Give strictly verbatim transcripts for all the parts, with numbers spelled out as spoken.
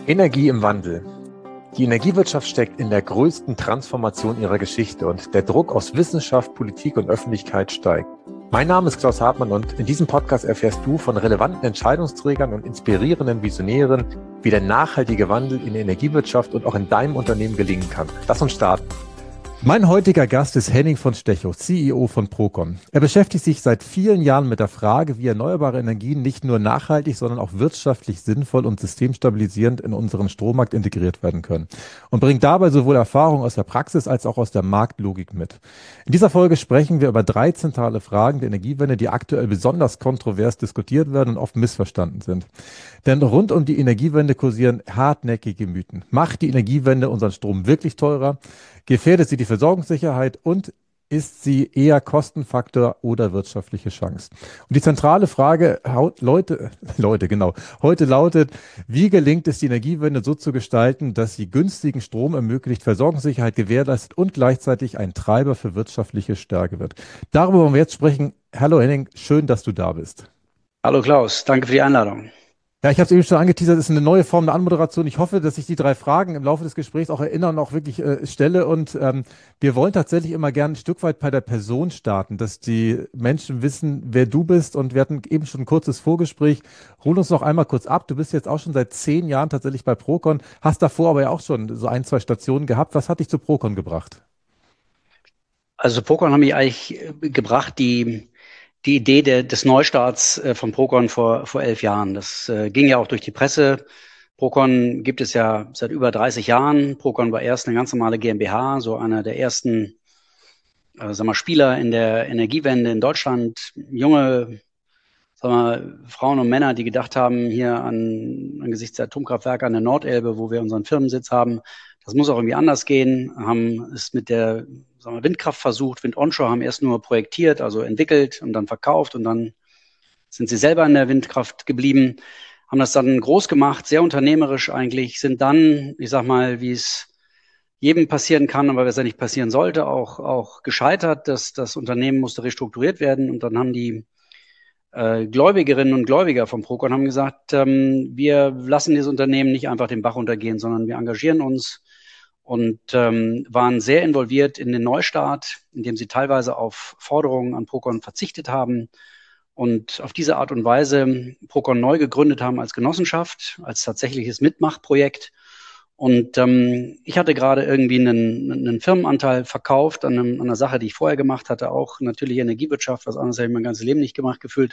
Energie im Wandel. Die Energiewirtschaft steckt in der größten Transformation ihrer Geschichte und der Druck aus Wissenschaft, Politik und Öffentlichkeit steigt. Mein Name ist Klaus Hartmann und in diesem Podcast erfährst du von relevanten Entscheidungsträgern und inspirierenden Visionären, wie der nachhaltige Wandel in der Energiewirtschaft und auch in deinem Unternehmen gelingen kann. Lass uns starten. Mein heutiger Gast ist Henning von Stechow, C E O von Procon. Er beschäftigt sich seit vielen Jahren mit der Frage, wie erneuerbare Energien nicht nur nachhaltig, sondern auch wirtschaftlich sinnvoll und systemstabilisierend in unseren Strommarkt integriert werden können und bringt dabei sowohl Erfahrung aus der Praxis als auch aus der Marktlogik mit. In dieser Folge sprechen wir über drei zentrale Fragen der Energiewende, die aktuell besonders kontrovers diskutiert werden und oft missverstanden sind. Denn rund um die Energiewende kursieren hartnäckige Mythen. Macht die Energiewende unseren Strom wirklich teurer? Gefährdet sie die Versorgungssicherheit und ist sie eher Kostenfaktor oder wirtschaftliche Chance? Und die zentrale Frage, Leute, Leute, genau, heute lautet, wie gelingt es, die Energiewende so zu gestalten, dass sie günstigen Strom ermöglicht, Versorgungssicherheit gewährleistet und gleichzeitig ein Treiber für wirtschaftliche Stärke wird? Darüber wollen wir jetzt sprechen. Hallo Henning, schön, dass du da bist. Hallo Klaus, danke für die Einladung. Ja, ich habe es eben schon angeteasert, es ist eine neue Form der Anmoderation. Ich hoffe, dass ich die drei Fragen im Laufe des Gesprächs auch erinnern und auch wirklich äh, stelle. Und ähm, wir wollen tatsächlich immer gerne ein Stück weit bei der Person starten, dass die Menschen wissen, wer du bist. Und wir hatten eben schon ein kurzes Vorgespräch. Hol uns noch einmal kurz ab. Du bist jetzt auch schon seit zehn Jahren tatsächlich bei Procon, hast davor aber ja auch schon so ein, zwei Stationen gehabt. Was hat dich zu Procon gebracht? Also Procon hat mich eigentlich gebracht, die Die Idee der, des Neustarts äh, von Procon vor, vor elf Jahren. Das äh, ging ja auch durch die Presse. Procon gibt es ja seit über dreißig Jahren. Procon war erst eine ganz normale GmbH, so einer der ersten äh, sag mal, Spieler in der Energiewende in Deutschland. Junge sag mal, Frauen und Männer, die gedacht haben, hier an, angesichts der Atomkraftwerke an der Nordelbe, wo wir unseren Firmensitz haben, das muss auch irgendwie anders gehen, haben es mit der sagen wir, Windkraft versucht, Wind Onshore, haben erst nur projektiert, also entwickelt und dann verkauft und dann sind sie selber in der Windkraft geblieben, haben das dann groß gemacht, sehr unternehmerisch eigentlich, sind dann, ich sag mal, wie es jedem passieren kann, aber was ja nicht passieren sollte, auch, auch gescheitert. Das, das Unternehmen musste restrukturiert werden und dann haben die äh, Gläubigerinnen und Gläubiger von Procon haben gesagt, ähm, wir lassen dieses Unternehmen nicht einfach den Bach runtergehen, sondern wir engagieren uns und ähm, waren sehr involviert in den Neustart, indem sie teilweise auf Forderungen an Procon verzichtet haben und auf diese Art und Weise Procon neu gegründet haben als Genossenschaft, als tatsächliches Mitmachprojekt. Und ähm, ich hatte gerade irgendwie einen, einen Firmenanteil verkauft an, einem, an einer Sache, die ich vorher gemacht hatte, auch natürlich Energiewirtschaft, was anderes habe ich mein ganzes Leben nicht gemacht gefühlt.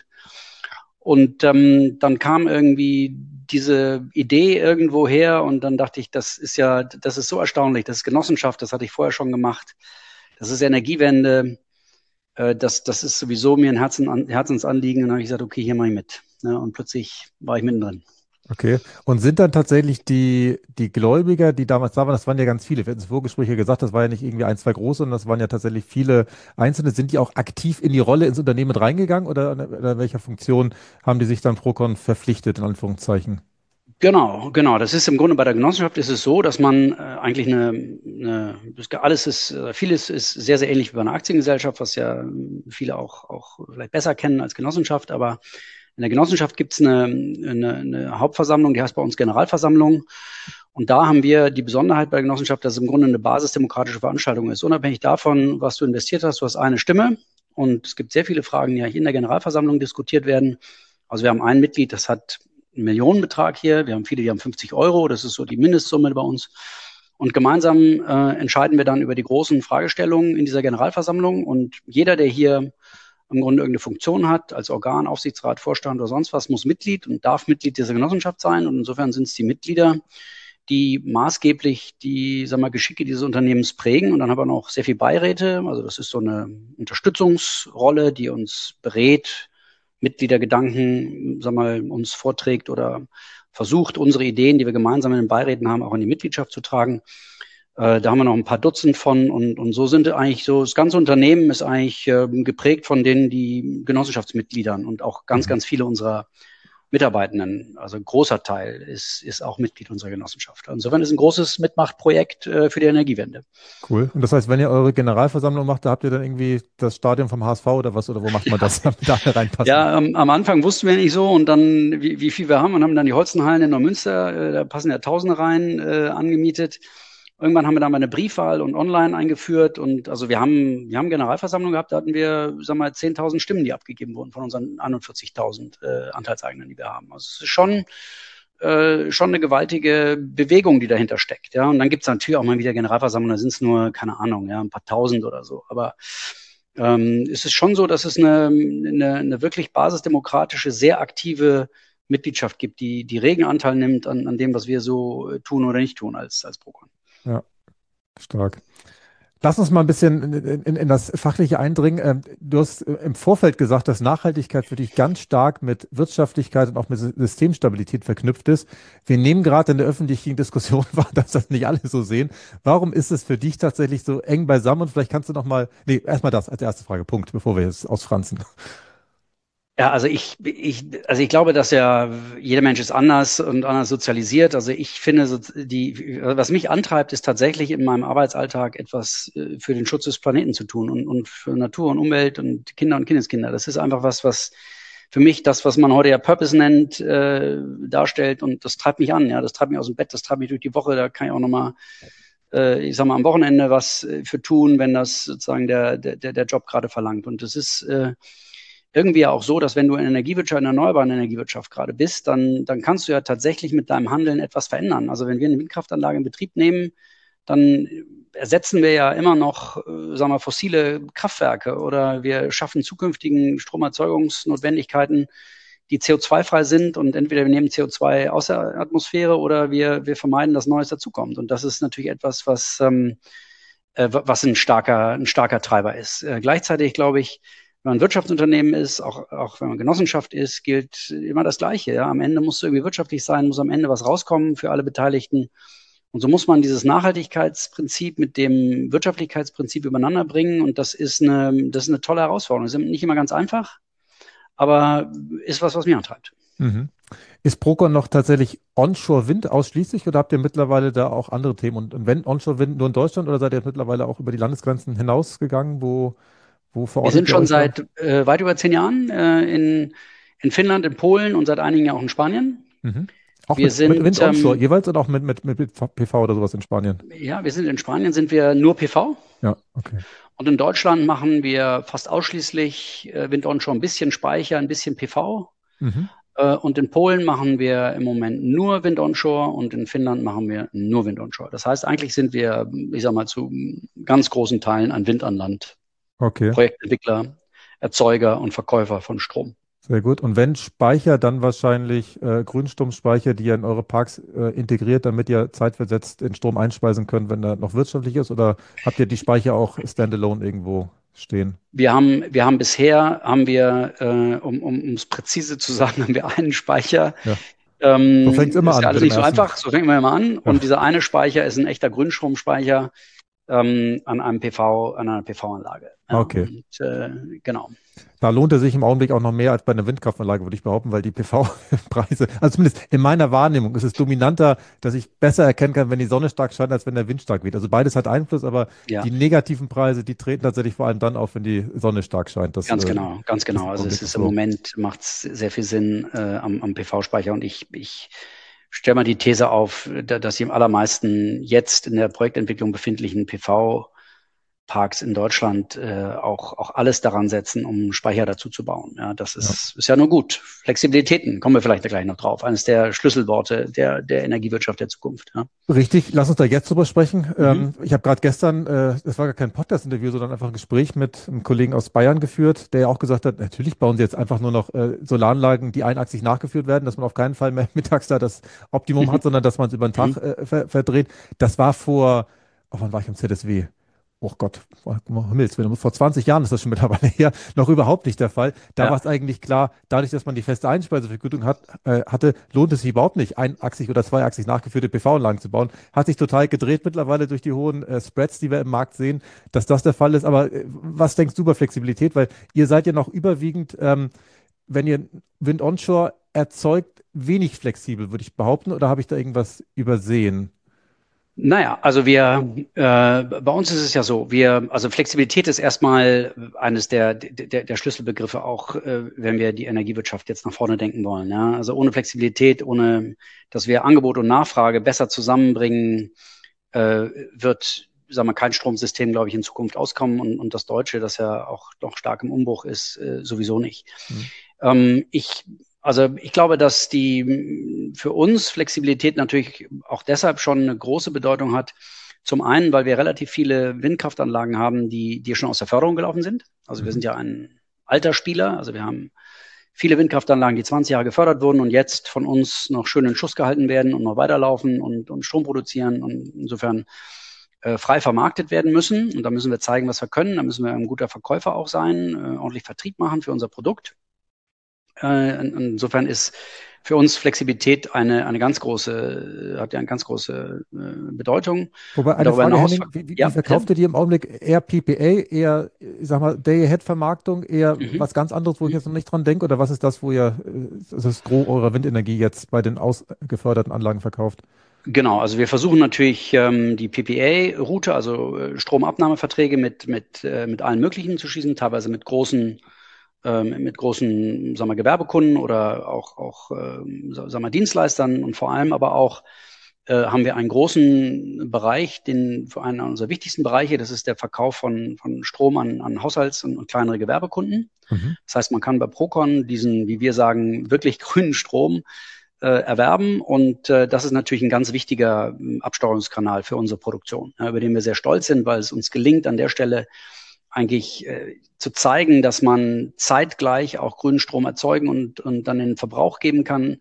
Und ähm, dann kam irgendwie diese Idee irgendwo her und dann dachte ich, das ist ja, das ist so erstaunlich, das ist Genossenschaft, das hatte ich vorher schon gemacht, das ist Energiewende, äh, das, das ist sowieso mir ein Herzen, Herzensanliegen. Und dann habe ich gesagt, okay, hier mache ich mit. Ja, und plötzlich war ich mittendrin. Okay. Und sind dann tatsächlich die, die Gläubiger, die damals da waren, das waren ja ganz viele, wir hatten es im Vorgespräch ja gesagt, das war ja nicht irgendwie ein, zwei große, sondern das waren ja tatsächlich viele Einzelne. Sind die auch aktiv in die Rolle ins Unternehmen mit reingegangen oder in welcher Funktion haben die sich dann Procon verpflichtet, in Anführungszeichen? Genau, genau. Das ist im Grunde bei der Genossenschaft ist es so, dass man äh, eigentlich eine, eine alles ist, äh, vieles ist sehr, sehr ähnlich wie bei einer Aktiengesellschaft, was ja äh, viele auch, auch vielleicht besser kennen als Genossenschaft, aber in der Genossenschaft gibt es eine, eine, eine Hauptversammlung, die heißt bei uns Generalversammlung. Und da haben wir die Besonderheit bei der Genossenschaft, dass es im Grunde eine basisdemokratische Veranstaltung ist. Unabhängig davon, was du investiert hast, du hast eine Stimme. Und es gibt sehr viele Fragen, die in der Generalversammlung diskutiert werden. Also wir haben ein Mitglied, das hat einen Millionenbetrag hier. Wir haben viele, die haben fünfzig Euro. Das ist so die Mindestsumme bei uns. Und gemeinsam äh, entscheiden wir dann über die großen Fragestellungen in dieser Generalversammlung. Und jeder, der hier im Grunde irgendeine Funktion hat, als Organ, Aufsichtsrat, Vorstand oder sonst was, muss Mitglied und darf Mitglied dieser Genossenschaft sein. Und insofern sind es die Mitglieder, die maßgeblich die, sagen wir, Geschicke dieses Unternehmens prägen. Und dann haben wir noch sehr viel Beiräte. Also das ist so eine Unterstützungsrolle, die uns berät, Mitgliedergedanken, sagen wir mal, uns vorträgt oder versucht, unsere Ideen, die wir gemeinsam in den Beiräten haben, auch in die Mitgliedschaft zu tragen. Äh, da haben wir noch ein paar Dutzend von und, und so sind eigentlich so, das ganze Unternehmen ist eigentlich äh, geprägt von den, die Genossenschaftsmitgliedern und auch ganz, ganz viele unserer Mitarbeitenden, also ein großer Teil, ist, ist auch Mitglied unserer Genossenschaft. Insofern ist ein großes Mitmachprojekt äh, für die Energiewende. Cool. Und das heißt, wenn ihr eure Generalversammlung macht, da habt ihr dann irgendwie das Stadion vom H S V oder was? Oder wo macht man das, damit da reinpassen? Ja, ähm, am Anfang wussten wir nicht so und dann, wie, wie viel wir haben und haben dann die Holstenhallen in Neumünster, äh, da passen ja Tausende rein, äh, angemietet. Irgendwann haben wir dann mal eine Briefwahl und online eingeführt und also wir haben, wir haben Generalversammlung gehabt, da hatten wir, sagen wir mal, zehntausend Stimmen, die abgegeben wurden von unseren einundvierzigtausend äh, Anteilseignern, die wir haben. Also es ist schon, äh, schon eine gewaltige Bewegung, die dahinter steckt. Ja, und dann gibt es natürlich auch mal wieder Generalversammlungen, da sind es nur, keine Ahnung, ja, ein paar Tausend oder so. Aber ähm, es ist schon so, dass es eine, eine, eine wirklich basisdemokratische, sehr aktive Mitgliedschaft gibt, die, die regen Anteil nimmt an, an dem, was wir so tun oder nicht tun als, als Procon. Ja, stark. Lass uns mal ein bisschen in, in, in das Fachliche eindringen. Ähm, Du hast äh, im Vorfeld gesagt, dass Nachhaltigkeit für dich ganz stark mit Wirtschaftlichkeit und auch mit Sy- Systemstabilität verknüpft ist. Wir nehmen gerade in der öffentlichen Diskussion wahr, dass das nicht alle so sehen. Warum ist es für dich tatsächlich so eng beisammen? Und vielleicht kannst du noch mal, nee, erstmal das als erste Frage, Punkt, bevor wir jetzt ausfranzen. Ja, also ich, ich, also ich glaube, dass ja jeder Mensch ist anders und anders sozialisiert. Also ich finde, so die, was mich antreibt, ist tatsächlich in meinem Arbeitsalltag etwas äh, für den Schutz des Planeten zu tun und, und für Natur und Umwelt und Kinder und Kindeskinder. Das ist einfach was, was für mich das, was man heute ja Purpose nennt, äh, darstellt. Und das treibt mich an. Ja, das treibt mich aus dem Bett, das treibt mich durch die Woche. Da kann ich auch nochmal, äh, ich sag mal, am Wochenende was äh, für tun, wenn das sozusagen der, der, der Job gerade verlangt. Und das ist äh, irgendwie auch so, dass wenn du in Energiewirtschaft, in der erneuerbaren Energiewirtschaft gerade bist, dann, dann kannst du ja tatsächlich mit deinem Handeln etwas verändern. Also wenn wir eine Windkraftanlage in Betrieb nehmen, dann ersetzen wir ja immer noch, äh, sagen wir, fossile Kraftwerke oder wir schaffen zukünftigen Stromerzeugungsnotwendigkeiten, die C O zwei frei sind und entweder wir nehmen C O zwei aus der Atmosphäre oder wir, wir vermeiden, dass Neues dazukommt. Und das ist natürlich etwas, was, ähm, äh, was ein starker, ein starker Treiber ist. Äh, gleichzeitig glaube ich, wenn man ein Wirtschaftsunternehmen ist, auch, auch wenn man Genossenschaft ist, gilt immer das Gleiche. Ja? Am Ende muss es irgendwie wirtschaftlich sein, muss am Ende was rauskommen für alle Beteiligten. Und so muss man dieses Nachhaltigkeitsprinzip mit dem Wirtschaftlichkeitsprinzip übereinander bringen. Und das ist eine, das ist eine tolle Herausforderung. Das ist nicht immer ganz einfach, aber ist was, was mich antreibt. Mhm. Ist Procon noch tatsächlich Onshore-Wind ausschließlich oder habt ihr mittlerweile da auch andere Themen? Und, und wenn Onshore-Wind nur in Deutschland oder seid ihr mittlerweile auch über die Landesgrenzen hinausgegangen? Wo, wo Wir verortet sind ihr schon euch da? seit äh, weit über zehn Jahren äh, in, in Finnland, in Polen und seit einigen Jahren auch in Spanien. Mhm. Auch Wir mit, mit sind Wind Onshore ähm, jeweils oder auch mit, mit, mit P V oder sowas in Spanien? Ja, wir sind in Spanien, sind wir nur P V. Ja, okay. Und in Deutschland machen wir fast ausschließlich äh, Wind Onshore, ein bisschen Speicher, ein bisschen P V. Mhm. Äh, und in Polen machen wir im Moment nur Wind Onshore und in Finnland machen wir nur Wind Onshore. Das heißt, eigentlich sind wir, ich sag mal, zu ganz großen Teilen ein Wind an Land. Okay, Projektentwickler, Erzeuger und Verkäufer von Strom. sehr gut. Und wenn Speicher, dann wahrscheinlich äh, Grünstromspeicher, die ihr in eure Parks äh, integriert, damit ihr zeitversetzt den Strom einspeisen könnt, wenn er noch wirtschaftlich ist? Oder habt ihr die Speicher auch standalone irgendwo stehen? Wir haben, wir haben bisher, haben wir, äh, um, um um es präzise zu sagen, haben wir einen Speicher. Ja. So fängt es Ähm, immer ist ja an alles mit dem nicht so ersten. einfach, so fängt man immer an. Ja. Und dieser eine Speicher ist ein echter Grünstromspeicher ähm, an einem P V, an einer P V-Anlage. Ja, Okay. und, äh, genau. Da lohnt er sich im Augenblick auch noch mehr als bei einer Windkraftanlage, würde ich behaupten, weil die P V-Preise, also zumindest in meiner Wahrnehmung, ist es dominanter, dass ich besser erkennen kann, wenn die Sonne stark scheint, als wenn der Wind stark weht. Also beides hat Einfluss, aber Ja, die negativen Preise, die treten tatsächlich vor allem dann auf, wenn die Sonne stark scheint. Das ganz äh, genau, ganz ist genau. im Also es Augenblick ist so. im Moment, macht es sehr viel Sinn äh, am, am P V-Speicher und ich, ich stelle mal die These auf, da- dass die am allermeisten jetzt in der Projektentwicklung befindlichen P V Parks in Deutschland äh, auch, auch alles daran setzen, um Speicher dazu zu bauen. Ja, das Ja. ist, ist ja nur gut. Flexibilitäten, kommen wir vielleicht gleich noch drauf. Eines der Schlüsselworte der, der Energiewirtschaft der Zukunft. Ja. Richtig, lass uns da jetzt drüber sprechen. Mhm. Ähm, ich habe gerade gestern, äh, das war gar kein Podcast-Interview, sondern einfach ein Gespräch mit einem Kollegen aus Bayern geführt, der ja auch gesagt hat, natürlich bauen sie jetzt einfach nur noch äh, Solaranlagen, die einachsig nachgeführt werden, dass man auf keinen Fall mehr mittags da das Optimum hat, sondern dass man es über den Tag Mhm. äh, ver verdreht. Das war vor, oh, wann war ich am Z S W? Oh Gott, um Himmels Willen, vor zwanzig Jahren ist das schon mittlerweile her, noch überhaupt nicht der Fall. Da Ja. war es eigentlich klar, dadurch, dass man die feste Einspeisevergütung hat, äh, hatte, lohnt es sich überhaupt nicht, einachsig oder zweiachsig nachgeführte P V-Anlagen zu bauen. Hat sich total gedreht mittlerweile durch die hohen äh, Spreads, die wir im Markt sehen, dass das der Fall ist. Aber äh, was denkst du über Flexibilität? Weil ihr seid ja noch überwiegend ähm, wenn ihr Wind Onshore erzeugt, wenig flexibel, würde ich behaupten, oder habe ich da irgendwas übersehen? Naja, also wir, äh, bei uns ist es ja so, wir, also Flexibilität ist erstmal eines der, der, der Schlüsselbegriffe auch, äh, wenn wir die Energiewirtschaft jetzt nach vorne denken wollen. Ja? Also ohne Flexibilität, ohne, dass wir Angebot und Nachfrage besser zusammenbringen, äh, wird, sagen wir, kein Stromsystem, glaube ich, in Zukunft auskommen und, und das Deutsche, das ja auch noch stark im Umbruch ist, äh, sowieso nicht. Hm. Ähm, ich Also ich glaube, dass die für uns Flexibilität natürlich auch deshalb schon eine große Bedeutung hat. Zum einen, weil wir relativ viele Windkraftanlagen haben, die, die schon aus der Förderung gelaufen sind. Also wir Mhm. sind ja ein alter Spieler. Also wir haben viele Windkraftanlagen, die zwanzig Jahre gefördert wurden und jetzt von uns noch schön in Schuss gehalten werden und noch weiterlaufen und, und Strom produzieren und insofern äh, frei vermarktet werden müssen. Und da müssen wir zeigen, was wir können. Da müssen wir ein guter Verkäufer auch sein, äh, ordentlich Vertrieb machen für unser Produkt. Äh, insofern ist für uns Flexibilität eine, eine ganz große, hat ja eine ganz große äh, Bedeutung. Wobei Und eine darüber Frage, hinaus, Henning, wie, wie, wie ja, verkauft bitte. ihr die im Augenblick? Eher P P A, eher, ich sag mal, Day-Ahead-Vermarktung, eher Mhm. was ganz anderes, wo ich jetzt noch nicht dran denke? Oder was ist das, wo ihr äh, das ist Gros eurer Windenergie jetzt bei den ausgeförderten Anlagen verkauft? Genau, also wir versuchen natürlich ähm, die P P A-Route, also äh, Stromabnahmeverträge mit, mit, äh, mit allen möglichen zu schließen, teilweise mit großen, ähm, mit großen, sagen wir, Gewerbekunden oder auch, auch ähm, sagen wir, Dienstleistern und vor allem aber auch äh, haben wir einen großen Bereich, den für einen unserer wichtigsten Bereiche, das ist der Verkauf von, von Strom an, an Haushalts- und, und kleinere Gewerbekunden. Mhm. Das heißt, man kann bei Procon diesen, wie wir sagen, wirklich grünen Strom äh, erwerben. Und äh, das ist natürlich ein ganz wichtiger äh, Absteuerungskanal für unsere Produktion, ja, über den wir sehr stolz sind, weil es uns gelingt, an der Stelle eigentlich äh, zu zeigen, dass man zeitgleich auch grünen Strom erzeugen und, und dann in den Verbrauch geben kann.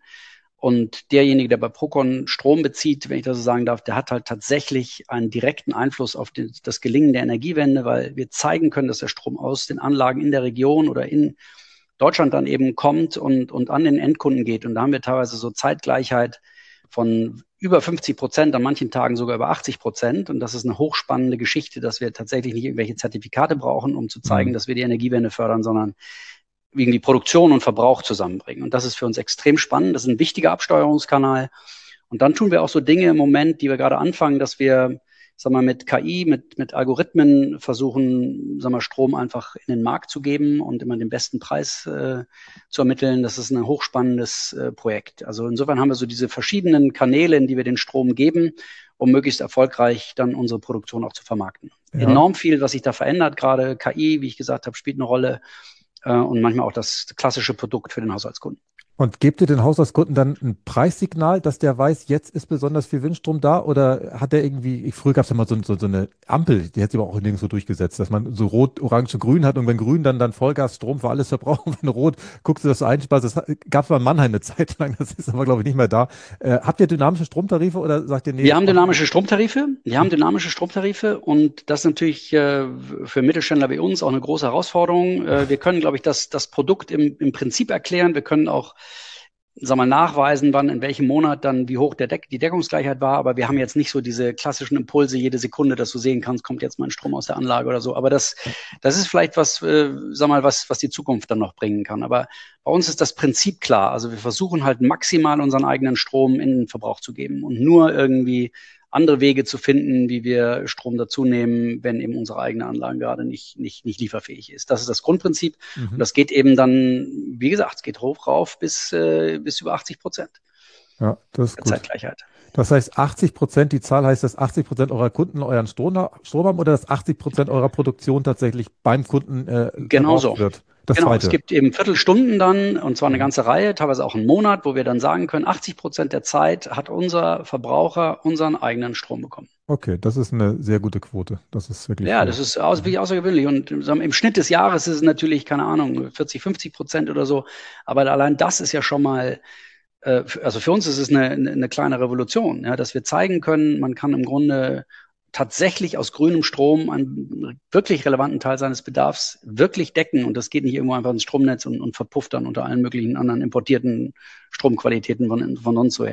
Und derjenige, der bei Procon Strom bezieht, wenn ich das so sagen darf, der hat halt tatsächlich einen direkten Einfluss auf den, das Gelingen der Energiewende, weil wir zeigen können, dass der Strom aus den Anlagen in der Region oder in Deutschland dann eben kommt und, und an den Endkunden geht. Und da haben wir teilweise so Zeitgleichheit von über fünfzig Prozent, an manchen Tagen sogar über achtzig Prozent. Und das ist eine hochspannende Geschichte, dass wir tatsächlich nicht irgendwelche Zertifikate brauchen, um zu zeigen, Mhm. dass wir die Energiewende fördern, sondern irgendwie Produktion und Verbrauch zusammenbringen. Und das ist für uns extrem spannend. Das ist ein wichtiger Absteuerungskanal. Und dann tun wir auch so Dinge im Moment, die wir gerade anfangen, dass wir, sag mal, mit K I, mit, mit Algorithmen versuchen, sag mal, Strom einfach in den Markt zu geben und immer den besten Preis äh, zu ermitteln. Das ist ein hochspannendes äh, Projekt. Also insofern haben wir so diese verschiedenen Kanäle, in die wir den Strom geben, um möglichst erfolgreich dann unsere Produktion auch zu vermarkten. Ja. Enorm viel, was sich da verändert, gerade K I, wie ich gesagt habe, spielt eine Rolle äh, und manchmal auch das klassische Produkt für den Haushaltskunden. Und gebt ihr den Haushaltskunden dann ein Preissignal, dass der weiß, jetzt ist besonders viel Windstrom da? Oder hat der irgendwie, ich, früher gab es ja mal so, so, so eine Ampel, die hat sich aber auch nirgends so durchgesetzt, dass man so rot, orange und grün hat und wenn grün, dann, dann Vollgas, Strom für alles verbrauchen. Wenn rot, guckst du, dass du einsparst. Das gab es mal in Mannheim eine Zeit lang, das ist aber, glaube ich, nicht mehr da. Äh, habt ihr dynamische Stromtarife oder sagt ihr, nee, Wir das haben macht. dynamische Stromtarife. Wir haben dynamische Stromtarife und das ist natürlich äh, für Mittelständler wie uns auch eine große Herausforderung. Äh, wir können, glaube ich, das, das Produkt im, im Prinzip erklären. Wir können auch, sag mal, nachweisen, wann, in welchem Monat dann, wie hoch der Deck, die Deckungsgleichheit war. Aber wir haben jetzt nicht so diese klassischen Impulse jede Sekunde, dass du sehen kannst, kommt jetzt mal ein Strom aus der Anlage oder so. Aber das, das ist vielleicht was, äh, sag mal, was, was die Zukunft dann noch bringen kann. Aber bei uns ist das Prinzip klar. Also wir versuchen halt maximal unseren eigenen Strom in den Verbrauch zu geben und nur irgendwie andere Wege zu finden, wie wir Strom dazu nehmen, wenn eben unsere eigene Anlage gerade nicht, nicht, nicht lieferfähig ist. Das ist das Grundprinzip. Und Mhm. das geht eben dann, wie gesagt, es geht hoch rauf bis, äh, bis über achtzig Prozent Ja, das ist der gut. Zeitgleichheit. Das heißt, achtzig Prozent, die Zahl heißt, dass achtzig Prozent eurer Kunden euren Strom, Strom haben oder dass achtzig Prozent eurer Produktion tatsächlich beim Kunden äh, Genau verbraucht so. wird? Das Genau, es zweite. gibt eben Viertelstunden dann, und zwar eine Mhm. ganze Reihe, teilweise auch einen Monat, wo wir dann sagen können, achtzig Prozent der Zeit hat unser Verbraucher unseren eigenen Strom bekommen. Okay, das ist eine sehr gute Quote. Das ist wirklich Ja, viel. das ist aus, Mhm. wirklich außergewöhnlich. Und sagen wir, im Schnitt des Jahres ist es natürlich, keine Ahnung, vierzig, fünfzig Prozent oder so. Aber allein das ist ja schon mal, äh, f- also für uns ist es eine, eine, eine kleine Revolution, ja, dass wir zeigen können, man kann im Grunde tatsächlich aus grünem Strom einen wirklich relevanten Teil seines Bedarfs wirklich decken. Und das geht nicht irgendwo einfach ins Stromnetz und, und verpufft dann unter allen möglichen anderen importierten Stromqualitäten von, von uns so her.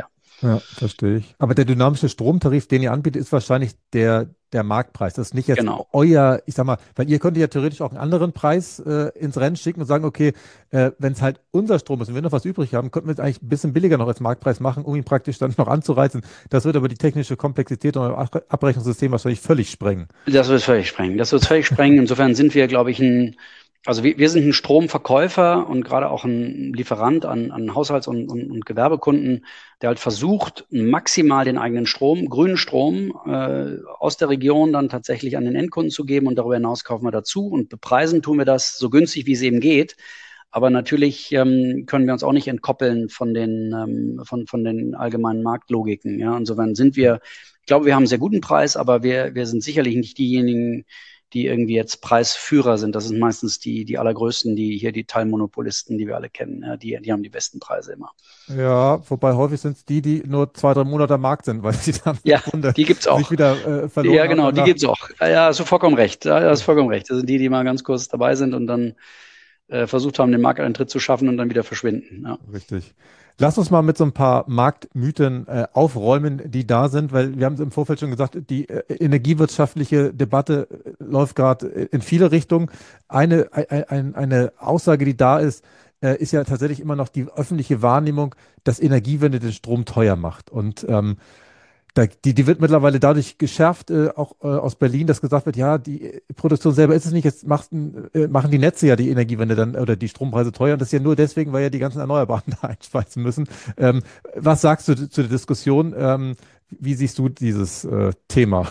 Ja, verstehe ich. Aber der dynamische Stromtarif, den ihr anbietet, ist wahrscheinlich der, der Marktpreis. Das ist nicht jetzt Genau. euer, ich sag mal, weil ihr könnt ja theoretisch auch einen anderen Preis äh, ins Rennen schicken und sagen, okay, äh, wenn es halt unser Strom ist und wir noch was übrig haben, könnten wir es eigentlich ein bisschen billiger noch als Marktpreis machen, um ihn praktisch dann noch anzureizen. Das wird aber die technische Komplexität und euer Ab- Abrechnungssystem wahrscheinlich völlig sprengen. Das wird völlig sprengen. Das wird völlig sprengen. Insofern sind wir, glaube ich, ein, also wir, wir sind ein Stromverkäufer und gerade auch ein Lieferant an, an Haushalts- und, und, und Gewerbekunden, der halt versucht, maximal den eigenen Strom, grünen Strom äh, aus der Region dann tatsächlich an den Endkunden zu geben und darüber hinaus kaufen wir dazu und bepreisen tun wir das so günstig, wie es eben geht. Aber natürlich ähm, können wir uns auch nicht entkoppeln von den, ähm, von, von den allgemeinen Marktlogiken. Ja? Insofern sind wir, ich glaube, wir haben einen sehr guten Preis, aber wir, wir sind sicherlich nicht diejenigen, die irgendwie jetzt Preisführer sind. Das sind meistens die, die allergrößten, die hier die Teilmonopolisten, die wir alle kennen. Ja? Die, die haben die besten Preise immer. Ja, wobei häufig sind es die, die nur zwei, drei Monate am Markt sind, weil sie dann im Ja, Grunde die gibt's sich auch. wieder äh, verloren Ja, haben genau, die danach. gibt's auch. Ja, ja, hast du vollkommen recht. Ja, hast vollkommen recht. Das sind die, die mal ganz kurz dabei sind und dann äh, versucht haben, den Markteintritt zu schaffen und dann wieder verschwinden. Ja. Richtig. Lass uns mal mit so ein paar Marktmythen äh, aufräumen, die da sind, weil wir haben es im Vorfeld schon gesagt, die äh, energiewirtschaftliche Debatte äh, läuft gerade in viele Richtungen. Eine, ein, ein, eine Aussage, die da ist, äh, ist ja tatsächlich immer noch die öffentliche Wahrnehmung, dass Energiewende den Strom teuer macht. Und ähm, da, die, die wird mittlerweile dadurch geschärft, äh, auch äh, aus Berlin, dass gesagt wird, ja, die äh, Produktion selber ist es nicht, jetzt machten, äh, machen die Netze ja die Energiewende dann oder die Strompreise teuer und das ist ja nur deswegen, weil ja die ganzen Erneuerbaren da einspeisen müssen. Ähm, was sagst du zu der Diskussion? Ähm, wie siehst du dieses äh, Thema?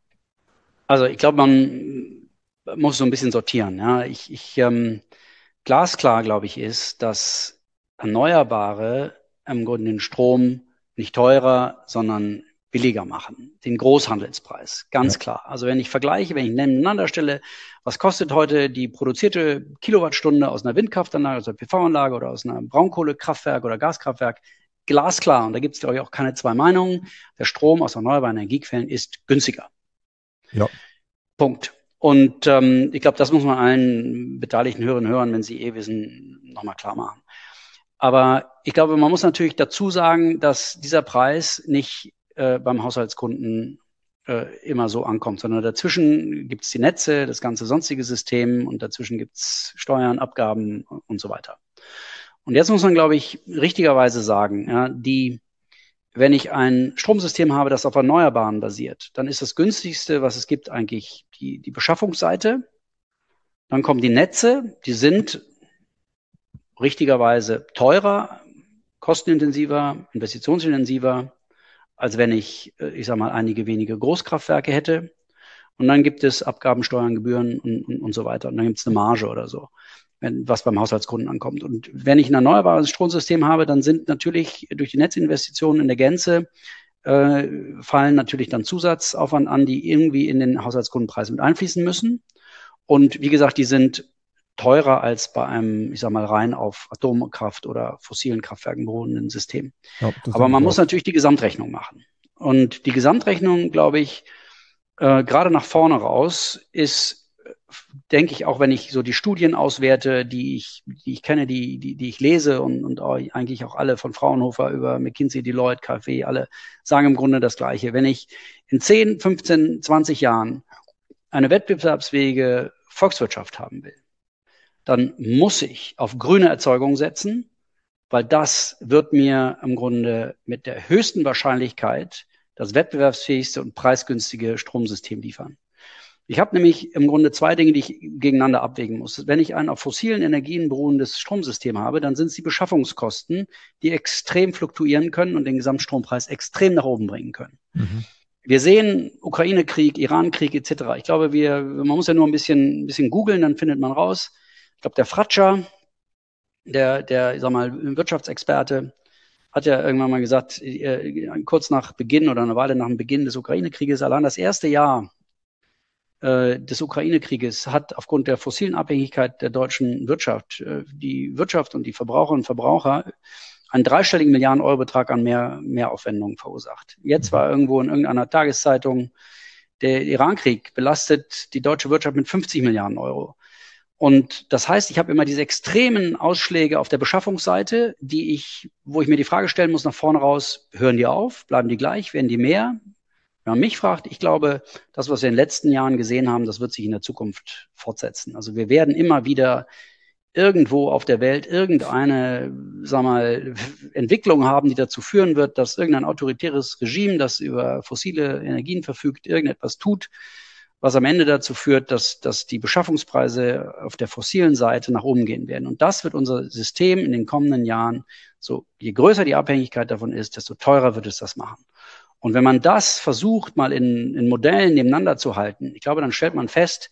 Also ich glaube, man muss so ein bisschen sortieren. Ja. Ich, ich, ähm, glasklar, glaube ich, ist, dass Erneuerbare im Grunde den Strom nicht teurer, sondern billiger machen. Den Großhandelspreis, Ja, ganz klar. Also wenn ich vergleiche, wenn ich nebeneinander stelle, was kostet heute die produzierte Kilowattstunde aus einer Windkraftanlage, aus einer P V-Anlage oder aus einem Braunkohlekraftwerk oder Gaskraftwerk, glasklar. Und da gibt es, glaube ich, auch keine zwei Meinungen. Der Strom aus erneuerbaren Energiequellen ist günstiger. ja, Punkt. Und ähm, ich glaube, das muss man allen beteiligten Hörerinnen und Hörern, wenn sie eh wissen, nochmal klar machen. Aber ich glaube, man muss natürlich dazu sagen, dass dieser Preis nicht äh, beim Haushaltskunden äh, immer so ankommt, sondern dazwischen gibt es die Netze, das ganze sonstige System und dazwischen gibt es Steuern, Abgaben und so weiter. Und jetzt muss man, glaube ich, richtigerweise sagen, ja, die wenn ich ein Stromsystem habe, das auf Erneuerbaren basiert, dann ist das günstigste, was es gibt, eigentlich die, die Beschaffungsseite. Dann kommen die Netze, die sind richtigerweise teurer, kostenintensiver, investitionsintensiver, als wenn ich, äh, ich sage mal, einige wenige Großkraftwerke hätte. Und dann gibt es Abgaben, Steuern, Gebühren und, und, und so weiter. Und dann gibt es eine Marge oder so, wenn, was beim Haushaltskunden ankommt. Und wenn ich ein erneuerbares Stromsystem habe, dann sind natürlich durch die Netzinvestitionen in der Gänze äh, fallen natürlich dann Zusatzaufwand an, die irgendwie in den Haushaltskundenpreis mit einfließen müssen. Und wie gesagt, die sind teurer als bei einem, ich sage mal, rein auf Atomkraft oder fossilen Kraftwerken beruhenden System. ja, das Aber denke man ich muss auch. natürlich die Gesamtrechnung machen. Und die Gesamtrechnung, glaube ich, äh, gerade nach vorne raus ist, denke ich, auch wenn ich so die Studien auswerte, die ich, die ich kenne, die, die, die ich lese und, und auch eigentlich auch alle von Fraunhofer über McKinsey, Deloitte, K f W, alle sagen im Grunde das Gleiche. Wenn ich in zehn, fünfzehn, zwanzig Jahren eine wettbewerbsfähige Volkswirtschaft haben will, dann muss ich auf grüne Erzeugung setzen, weil das wird mir im Grunde mit der höchsten Wahrscheinlichkeit das wettbewerbsfähigste und preisgünstige Stromsystem liefern. Ich habe nämlich im Grunde zwei Dinge, die ich gegeneinander abwägen muss. Wenn ich ein auf fossilen Energien beruhendes Stromsystem habe, dann sind es die Beschaffungskosten, die extrem fluktuieren können und den Gesamtstrompreis extrem nach oben bringen können. Mhm. Wir sehen Ukraine-Krieg, Iran-Krieg et cetera. Ich glaube, wir, man muss ja nur ein bisschen, ein bisschen googeln, dann findet man raus. Ich glaube, der Fratscher, der, der, ich sag mal, Wirtschaftsexperte, hat ja irgendwann mal gesagt, äh, kurz nach Beginn oder eine Weile nach dem Beginn des Ukraine-Krieges, allein das erste Jahr äh, des Ukraine-Krieges hat aufgrund der fossilen Abhängigkeit der deutschen Wirtschaft, äh, die Wirtschaft und die Verbraucherinnen und Verbraucher einen dreistelligen Milliarden-Euro-Betrag an mehr, Mehraufwendungen verursacht. Jetzt Mhm. war irgendwo in irgendeiner Tageszeitung, der Iran-Krieg belastet die deutsche Wirtschaft mit fünfzig Milliarden Euro. Und das heißt, ich habe immer diese extremen Ausschläge auf der Beschaffungsseite, die ich, wo ich mir die Frage stellen muss, nach vorne raus, hören die auf, bleiben die gleich, werden die mehr? Wenn man mich fragt, ich glaube, das, was wir in den letzten Jahren gesehen haben, das wird sich in der Zukunft fortsetzen. Also wir werden immer wieder irgendwo auf der Welt irgendeine, sag mal, Entwicklung haben, die dazu führen wird, dass irgendein autoritäres Regime, das über fossile Energien verfügt, irgendetwas tut, was am Ende dazu führt, dass, dass die Beschaffungspreise auf der fossilen Seite nach oben gehen werden. Und das wird unser System in den kommenden Jahren, so je größer die Abhängigkeit davon ist, desto teurer wird es das machen. Und wenn man das versucht, mal in, in Modellen nebeneinander zu halten, ich glaube, dann stellt man fest,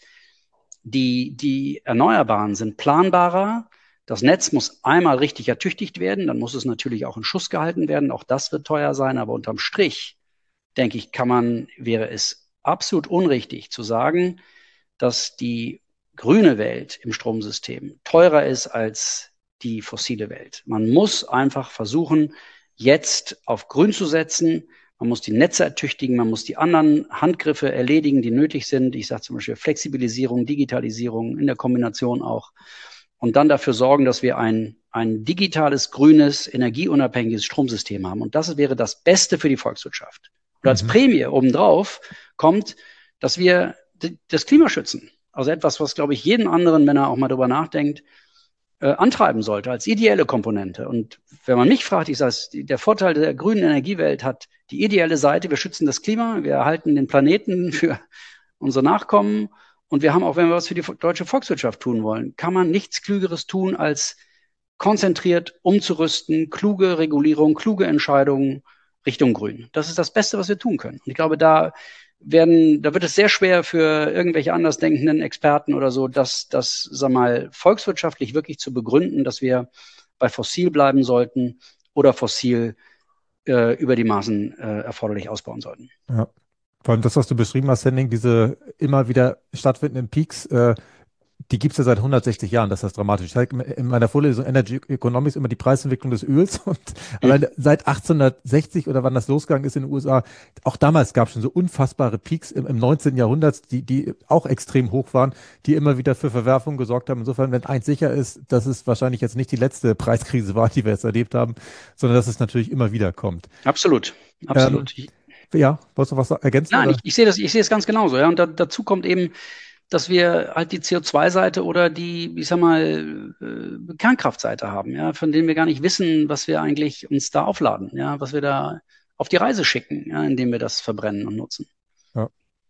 die, die Erneuerbaren sind planbarer. Das Netz muss einmal richtig ertüchtigt werden, dann muss es natürlich auch in Schuss gehalten werden. Auch das wird teuer sein, aber unterm Strich, denke ich, kann man, wäre es absolut unrichtig zu sagen, dass die grüne Welt im Stromsystem teurer ist als die fossile Welt. Man muss einfach versuchen, jetzt auf grün zu setzen. Man muss die Netze ertüchtigen, man muss die anderen Handgriffe erledigen, die nötig sind. Ich sage zum Beispiel Flexibilisierung, Digitalisierung in der Kombination auch. Und dann dafür sorgen, dass wir ein, ein digitales, grünes, energieunabhängiges Stromsystem haben. Und das wäre das Beste für die Volkswirtschaft. Und als mhm. Prämie obendrauf kommt, dass wir d- das Klima schützen. Also etwas, was, glaube ich, jeden anderen, wenn er auch mal drüber nachdenkt, äh, antreiben sollte als ideelle Komponente. Und wenn man mich fragt, ich sage, der Vorteil der grünen Energiewelt hat die ideelle Seite, wir schützen das Klima, wir erhalten den Planeten für unsere Nachkommen und wir haben auch, wenn wir was für die deutsche Volkswirtschaft tun wollen, kann man nichts Klügeres tun, als konzentriert umzurüsten, kluge Regulierung, kluge Entscheidungen Richtung Grün. Das ist das Beste, was wir tun können. Und ich glaube, da werden, da wird es sehr schwer für irgendwelche andersdenkenden Experten oder so, das, das, sag mal, volkswirtschaftlich wirklich zu begründen, dass wir bei fossil bleiben sollten oder fossil äh, über die Maßen äh, erforderlich ausbauen sollten. Ja. Vor allem das, was du beschrieben hast, Henning, diese immer wieder stattfindenden Peaks, äh, die gibt es ja seit hundertsechzig Jahren, das ist das dramatisch. Ich zeige in meiner Vorlesung Energy Economics immer die Preisentwicklung des Öls und mhm. allein seit achtzehnhundertsechzig oder wann das losgegangen ist in den U S A, auch damals gab es schon so unfassbare Peaks im, im neunzehnten Jahrhundert, die, die auch extrem hoch waren, die immer wieder für Verwerfungen gesorgt haben. Insofern, wenn eins sicher ist, dass es wahrscheinlich jetzt nicht die letzte Preiskrise war, die wir jetzt erlebt haben, sondern dass es natürlich immer wieder kommt. Absolut, absolut. Ähm, ja, wolltest du was ergänzen? Nein, ich, ich sehe das, ich sehe es ganz genauso. Ja, und da, dazu kommt eben, dass wir halt die C O zwei Seite oder die, ich sag mal, äh, Kernkraftseite haben, ja, von denen wir gar nicht wissen, was wir eigentlich uns da aufladen, ja, was wir da auf die Reise schicken, ja, indem wir das verbrennen und nutzen. Ja,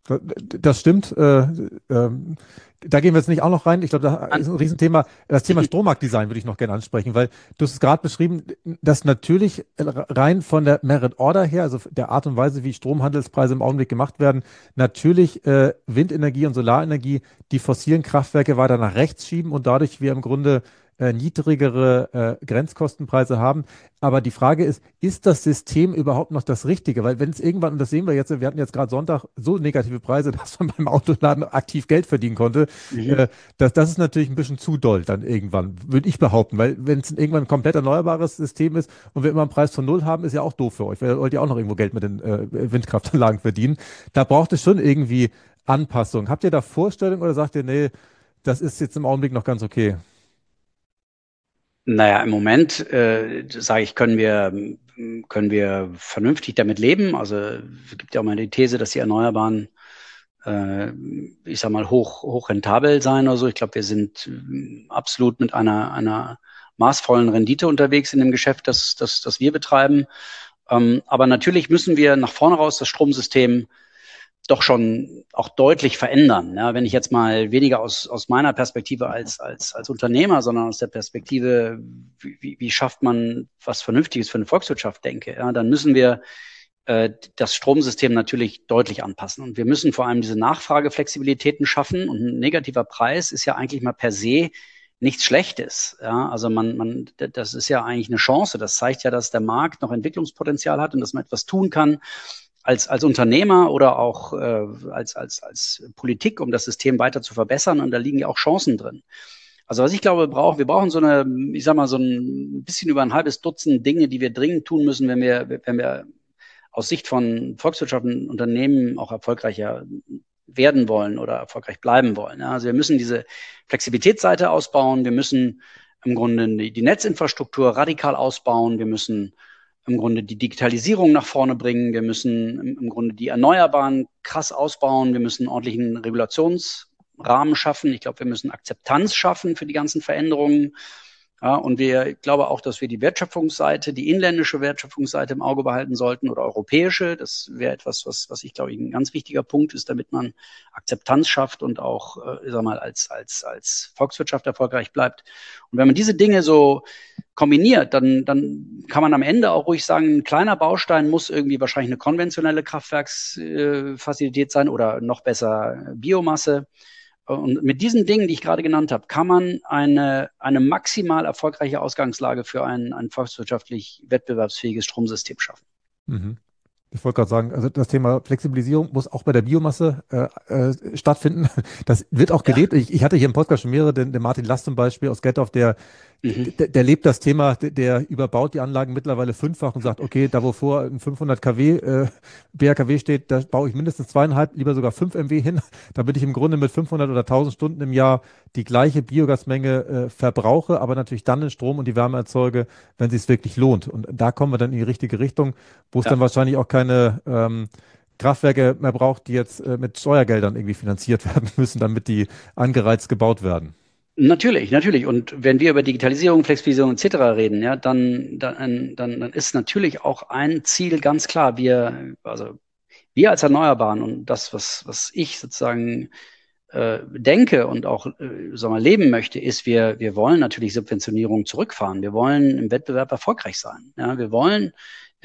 das stimmt. Äh, ähm, da gehen wir jetzt nicht auch noch rein. Ich glaube, da ist ein Riesenthema. Das Thema Strommarktdesign würde ich noch gerne ansprechen, weil du hast es gerade beschrieben, dass natürlich rein von der Merit Order her, also der Art und Weise, wie Stromhandelspreise im Augenblick gemacht werden, natürlich äh, Windenergie und Solarenergie die fossilen Kraftwerke weiter nach rechts schieben und dadurch wir im Grunde äh, niedrigere äh, Grenzkostenpreise haben. Aber die Frage ist, ist das System überhaupt noch das Richtige? Weil wenn es irgendwann, und das sehen wir jetzt, wir hatten jetzt gerade Sonntag so negative Preise, dass man beim Autoladen aktiv Geld verdienen konnte, mhm. äh, das, das ist natürlich ein bisschen zu doll dann irgendwann, würde ich behaupten. Weil wenn es irgendwann ein komplett erneuerbares System ist und wir immer einen Preis von Null haben, ist ja auch doof für euch. Weil ihr wollt ja auch noch irgendwo Geld mit den äh, Windkraftanlagen verdienen. Da braucht es schon irgendwie Anpassung. Habt ihr da Vorstellungen oder sagt ihr, nee, das ist jetzt im Augenblick noch ganz okay? Naja, im Moment, äh, sage ich, können wir, können wir vernünftig damit leben. Also es gibt ja auch mal die These, dass die Erneuerbaren, äh, ich sag mal, hoch, hoch rentabel sein oder so. Ich glaube, wir sind absolut mit einer, einer maßvollen Rendite unterwegs in dem Geschäft, das, das, das wir betreiben. Ähm, aber natürlich müssen wir nach vorne raus das Stromsystem doch schon auch deutlich verändern. Ja, wenn ich jetzt mal weniger aus, aus meiner Perspektive als, als, als Unternehmer, sondern aus der Perspektive, wie, wie schafft man was Vernünftiges für eine Volkswirtschaft denke, ja, dann müssen wir äh, das Stromsystem natürlich deutlich anpassen. Und wir müssen vor allem diese Nachfrageflexibilitäten schaffen. Und ein negativer Preis ist ja eigentlich mal per se nichts Schlechtes. Ja, also man, man, das ist ja eigentlich eine Chance. Das zeigt ja, dass der Markt noch Entwicklungspotenzial hat und dass man etwas tun kann, als als Unternehmer oder auch äh, als als als Politik, um das System weiter zu verbessern. Und da liegen ja auch Chancen drin. Also was ich glaube, wir brauchen, wir brauchen so eine, ich sag mal, so ein bisschen über ein halbes Dutzend Dinge, die wir dringend tun müssen, wenn wir wenn wir aus Sicht von Volkswirtschaften, Unternehmen auch erfolgreicher werden wollen oder erfolgreich bleiben wollen. Ja, also wir müssen diese Flexibilitätsseite ausbauen, wir müssen im Grunde die, die Netzinfrastruktur radikal ausbauen, wir müssen im Grunde die Digitalisierung nach vorne bringen, wir müssen im, im Grunde die Erneuerbaren krass ausbauen, wir müssen einen ordentlichen Regulationsrahmen schaffen, ich glaube, wir müssen Akzeptanz schaffen für die ganzen Veränderungen. Ja, und wir, ich glaube auch, dass wir die Wertschöpfungsseite, die inländische Wertschöpfungsseite im Auge behalten sollten oder europäische. Das wäre etwas, was, was ich glaube, ich, ein ganz wichtiger Punkt ist, damit man Akzeptanz schafft und auch, äh, sag mal, als, als, als Volkswirtschaft erfolgreich bleibt. Und wenn man diese Dinge so kombiniert, dann, dann kann man am Ende auch ruhig sagen, ein kleiner Baustein muss irgendwie wahrscheinlich eine konventionelle Kraftwerksfazilität äh, sein oder noch besser Biomasse. Und mit diesen Dingen, die ich gerade genannt habe, kann man eine, eine maximal erfolgreiche Ausgangslage für ein, ein volkswirtschaftlich wettbewerbsfähiges Stromsystem schaffen. Mhm. Ich wollte gerade sagen, also das Thema Flexibilisierung muss auch bei der Biomasse äh, äh, stattfinden. Das wird auch gelebt. Ja. Ich, ich hatte hier im Podcast schon mehrere, den, den Martin Last zum Beispiel aus Gettorf, der, mhm. der, der lebt das Thema, der, der überbaut die Anlagen mittlerweile fünffach und sagt, okay, da wo vor ein fünfhundert Kilowatt äh, B R K W steht, da baue ich mindestens zweieinhalb, lieber sogar fünf Megawatt hin, damit ich im Grunde mit fünfhundert oder tausend Stunden im Jahr die gleiche Biogasmenge äh, verbrauche, aber natürlich dann den Strom und die Wärme erzeuge, wenn es sich wirklich lohnt. Und da kommen wir dann in die richtige Richtung, wo es ja. dann wahrscheinlich auch keine ähm, Kraftwerke mehr braucht, die jetzt äh, mit Steuergeldern irgendwie finanziert werden müssen, damit die angereizt gebaut werden. Natürlich, natürlich. Und wenn wir über Digitalisierung, Flexibilisierung et cetera reden, ja, dann, dann, dann, dann ist natürlich auch ein Ziel ganz klar. Wir, also wir als Erneuerbaren und das, was, was ich sozusagen äh, denke und auch äh, sagen wir, leben möchte, ist, wir, wir wollen natürlich Subventionierung zurückfahren. Wir wollen im Wettbewerb erfolgreich sein. Ja, wir wollen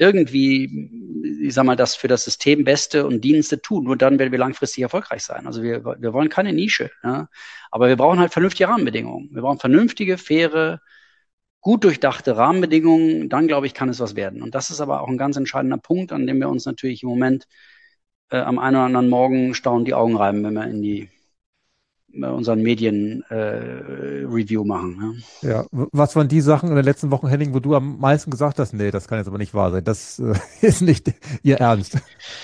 irgendwie, ich sag mal, das für das System Beste und Dienste tun. Nur dann werden wir langfristig erfolgreich sein. Also wir, wir wollen keine Nische. Ja? Aber wir brauchen halt vernünftige Rahmenbedingungen. Wir brauchen vernünftige, faire, gut durchdachte Rahmenbedingungen. Dann, glaube ich, kann es was werden. Und das ist aber auch ein ganz entscheidender Punkt, an dem wir uns natürlich im Moment äh, am einen oder anderen Morgen staunend die Augen reiben, wenn wir in die unseren Medien-Review äh, machen. Ja. Ja, was waren die Sachen in den letzten Wochen, Henning, wo du am meisten gesagt hast, nee, das kann jetzt aber nicht wahr sein, das äh, ist nicht Ihr Ernst?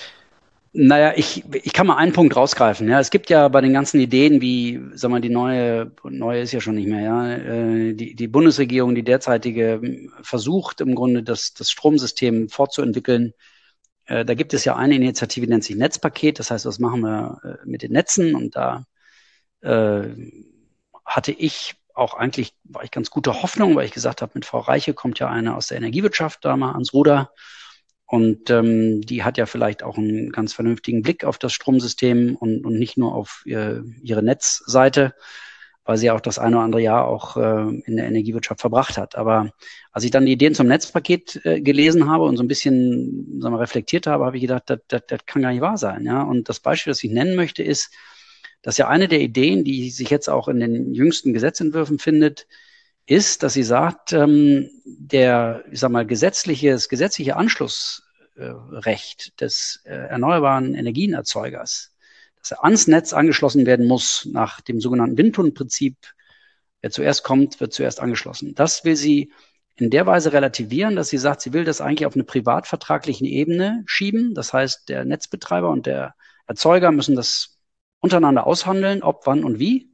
Naja, ich, ich kann mal einen Punkt rausgreifen. Ja, es gibt ja bei den ganzen Ideen, wie, sag mal, die neue, neue ist ja schon nicht mehr, ja, äh, die, die Bundesregierung, die derzeitige, versucht im Grunde das, das Stromsystem fortzuentwickeln. Äh, da gibt es ja eine Initiative, die nennt sich Netzpaket. Das heißt, was machen wir äh, mit den Netzen? Und da äh, hatte ich auch eigentlich, war ich ganz gute Hoffnung, weil ich gesagt habe, mit Frau Reiche kommt ja eine aus der Energiewirtschaft da mal ans Ruder. Und ähm, die hat ja vielleicht auch einen ganz vernünftigen Blick auf das Stromsystem und, und nicht nur auf ihr, ihre Netzseite, weil sie ja auch das eine oder andere Jahr auch äh, in der Energiewirtschaft verbracht hat. Aber als ich dann die Ideen zum Netzpaket äh, gelesen habe und so ein bisschen, sagen wir, reflektiert habe, habe ich gedacht, das, das, das kann gar nicht wahr sein. Ja? Und das Beispiel, das ich nennen möchte, ist, dass ja eine der Ideen, die sich jetzt auch in den jüngsten Gesetzentwürfen findet, ist, dass sie sagt, ähm, der, ich sag mal, gesetzliche, das gesetzliche Anschlussrecht äh, des äh, erneuerbaren Energienerzeugers, dass er ans Netz angeschlossen werden muss nach dem sogenannten Windtunnelprinzip. Wer zuerst kommt, wird zuerst angeschlossen. Das will sie in der Weise relativieren, dass sie sagt, sie will das eigentlich auf eine privatvertragliche Ebene schieben. Das heißt, der Netzbetreiber und der Erzeuger müssen das untereinander aushandeln, ob, wann und wie.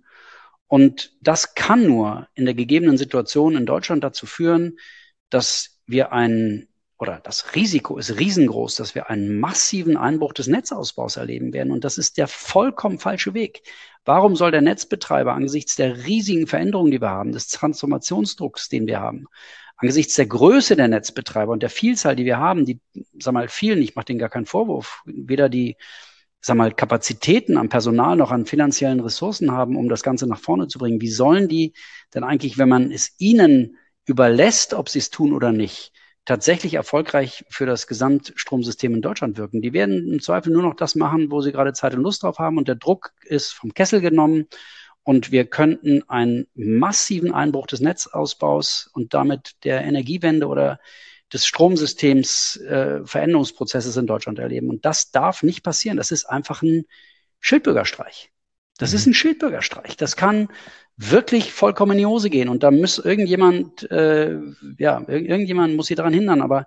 Und das kann nur in der gegebenen Situation in Deutschland dazu führen, dass wir einen, oder das Risiko ist riesengroß, dass wir einen massiven Einbruch des Netzausbaus erleben werden. Und das ist der vollkommen falsche Weg. Warum soll der Netzbetreiber angesichts der riesigen Veränderungen, die wir haben, des Transformationsdrucks, den wir haben, angesichts der Größe der Netzbetreiber und der Vielzahl, die wir haben, die, sag mal, vielen, ich mache denen gar keinen Vorwurf, weder die sag mal, Kapazitäten am Personal noch an finanziellen Ressourcen haben, um das Ganze nach vorne zu bringen. Wie sollen die denn eigentlich, wenn man es ihnen überlässt, ob sie es tun oder nicht, tatsächlich erfolgreich für das Gesamtstromsystem in Deutschland wirken? Die werden im Zweifel nur noch das machen, wo sie gerade Zeit und Lust drauf haben und der Druck ist vom Kessel genommen und wir könnten einen massiven Einbruch des Netzausbaus und damit der Energiewende oder des Stromsystems äh, Veränderungsprozesses in Deutschland erleben. Und das darf nicht passieren. Das ist einfach ein Schildbürgerstreich. Das mhm. ist ein Schildbürgerstreich. Das kann wirklich vollkommen in die Hose gehen. Und da muss irgendjemand, äh, ja, irgendjemand muss sie daran hindern. Aber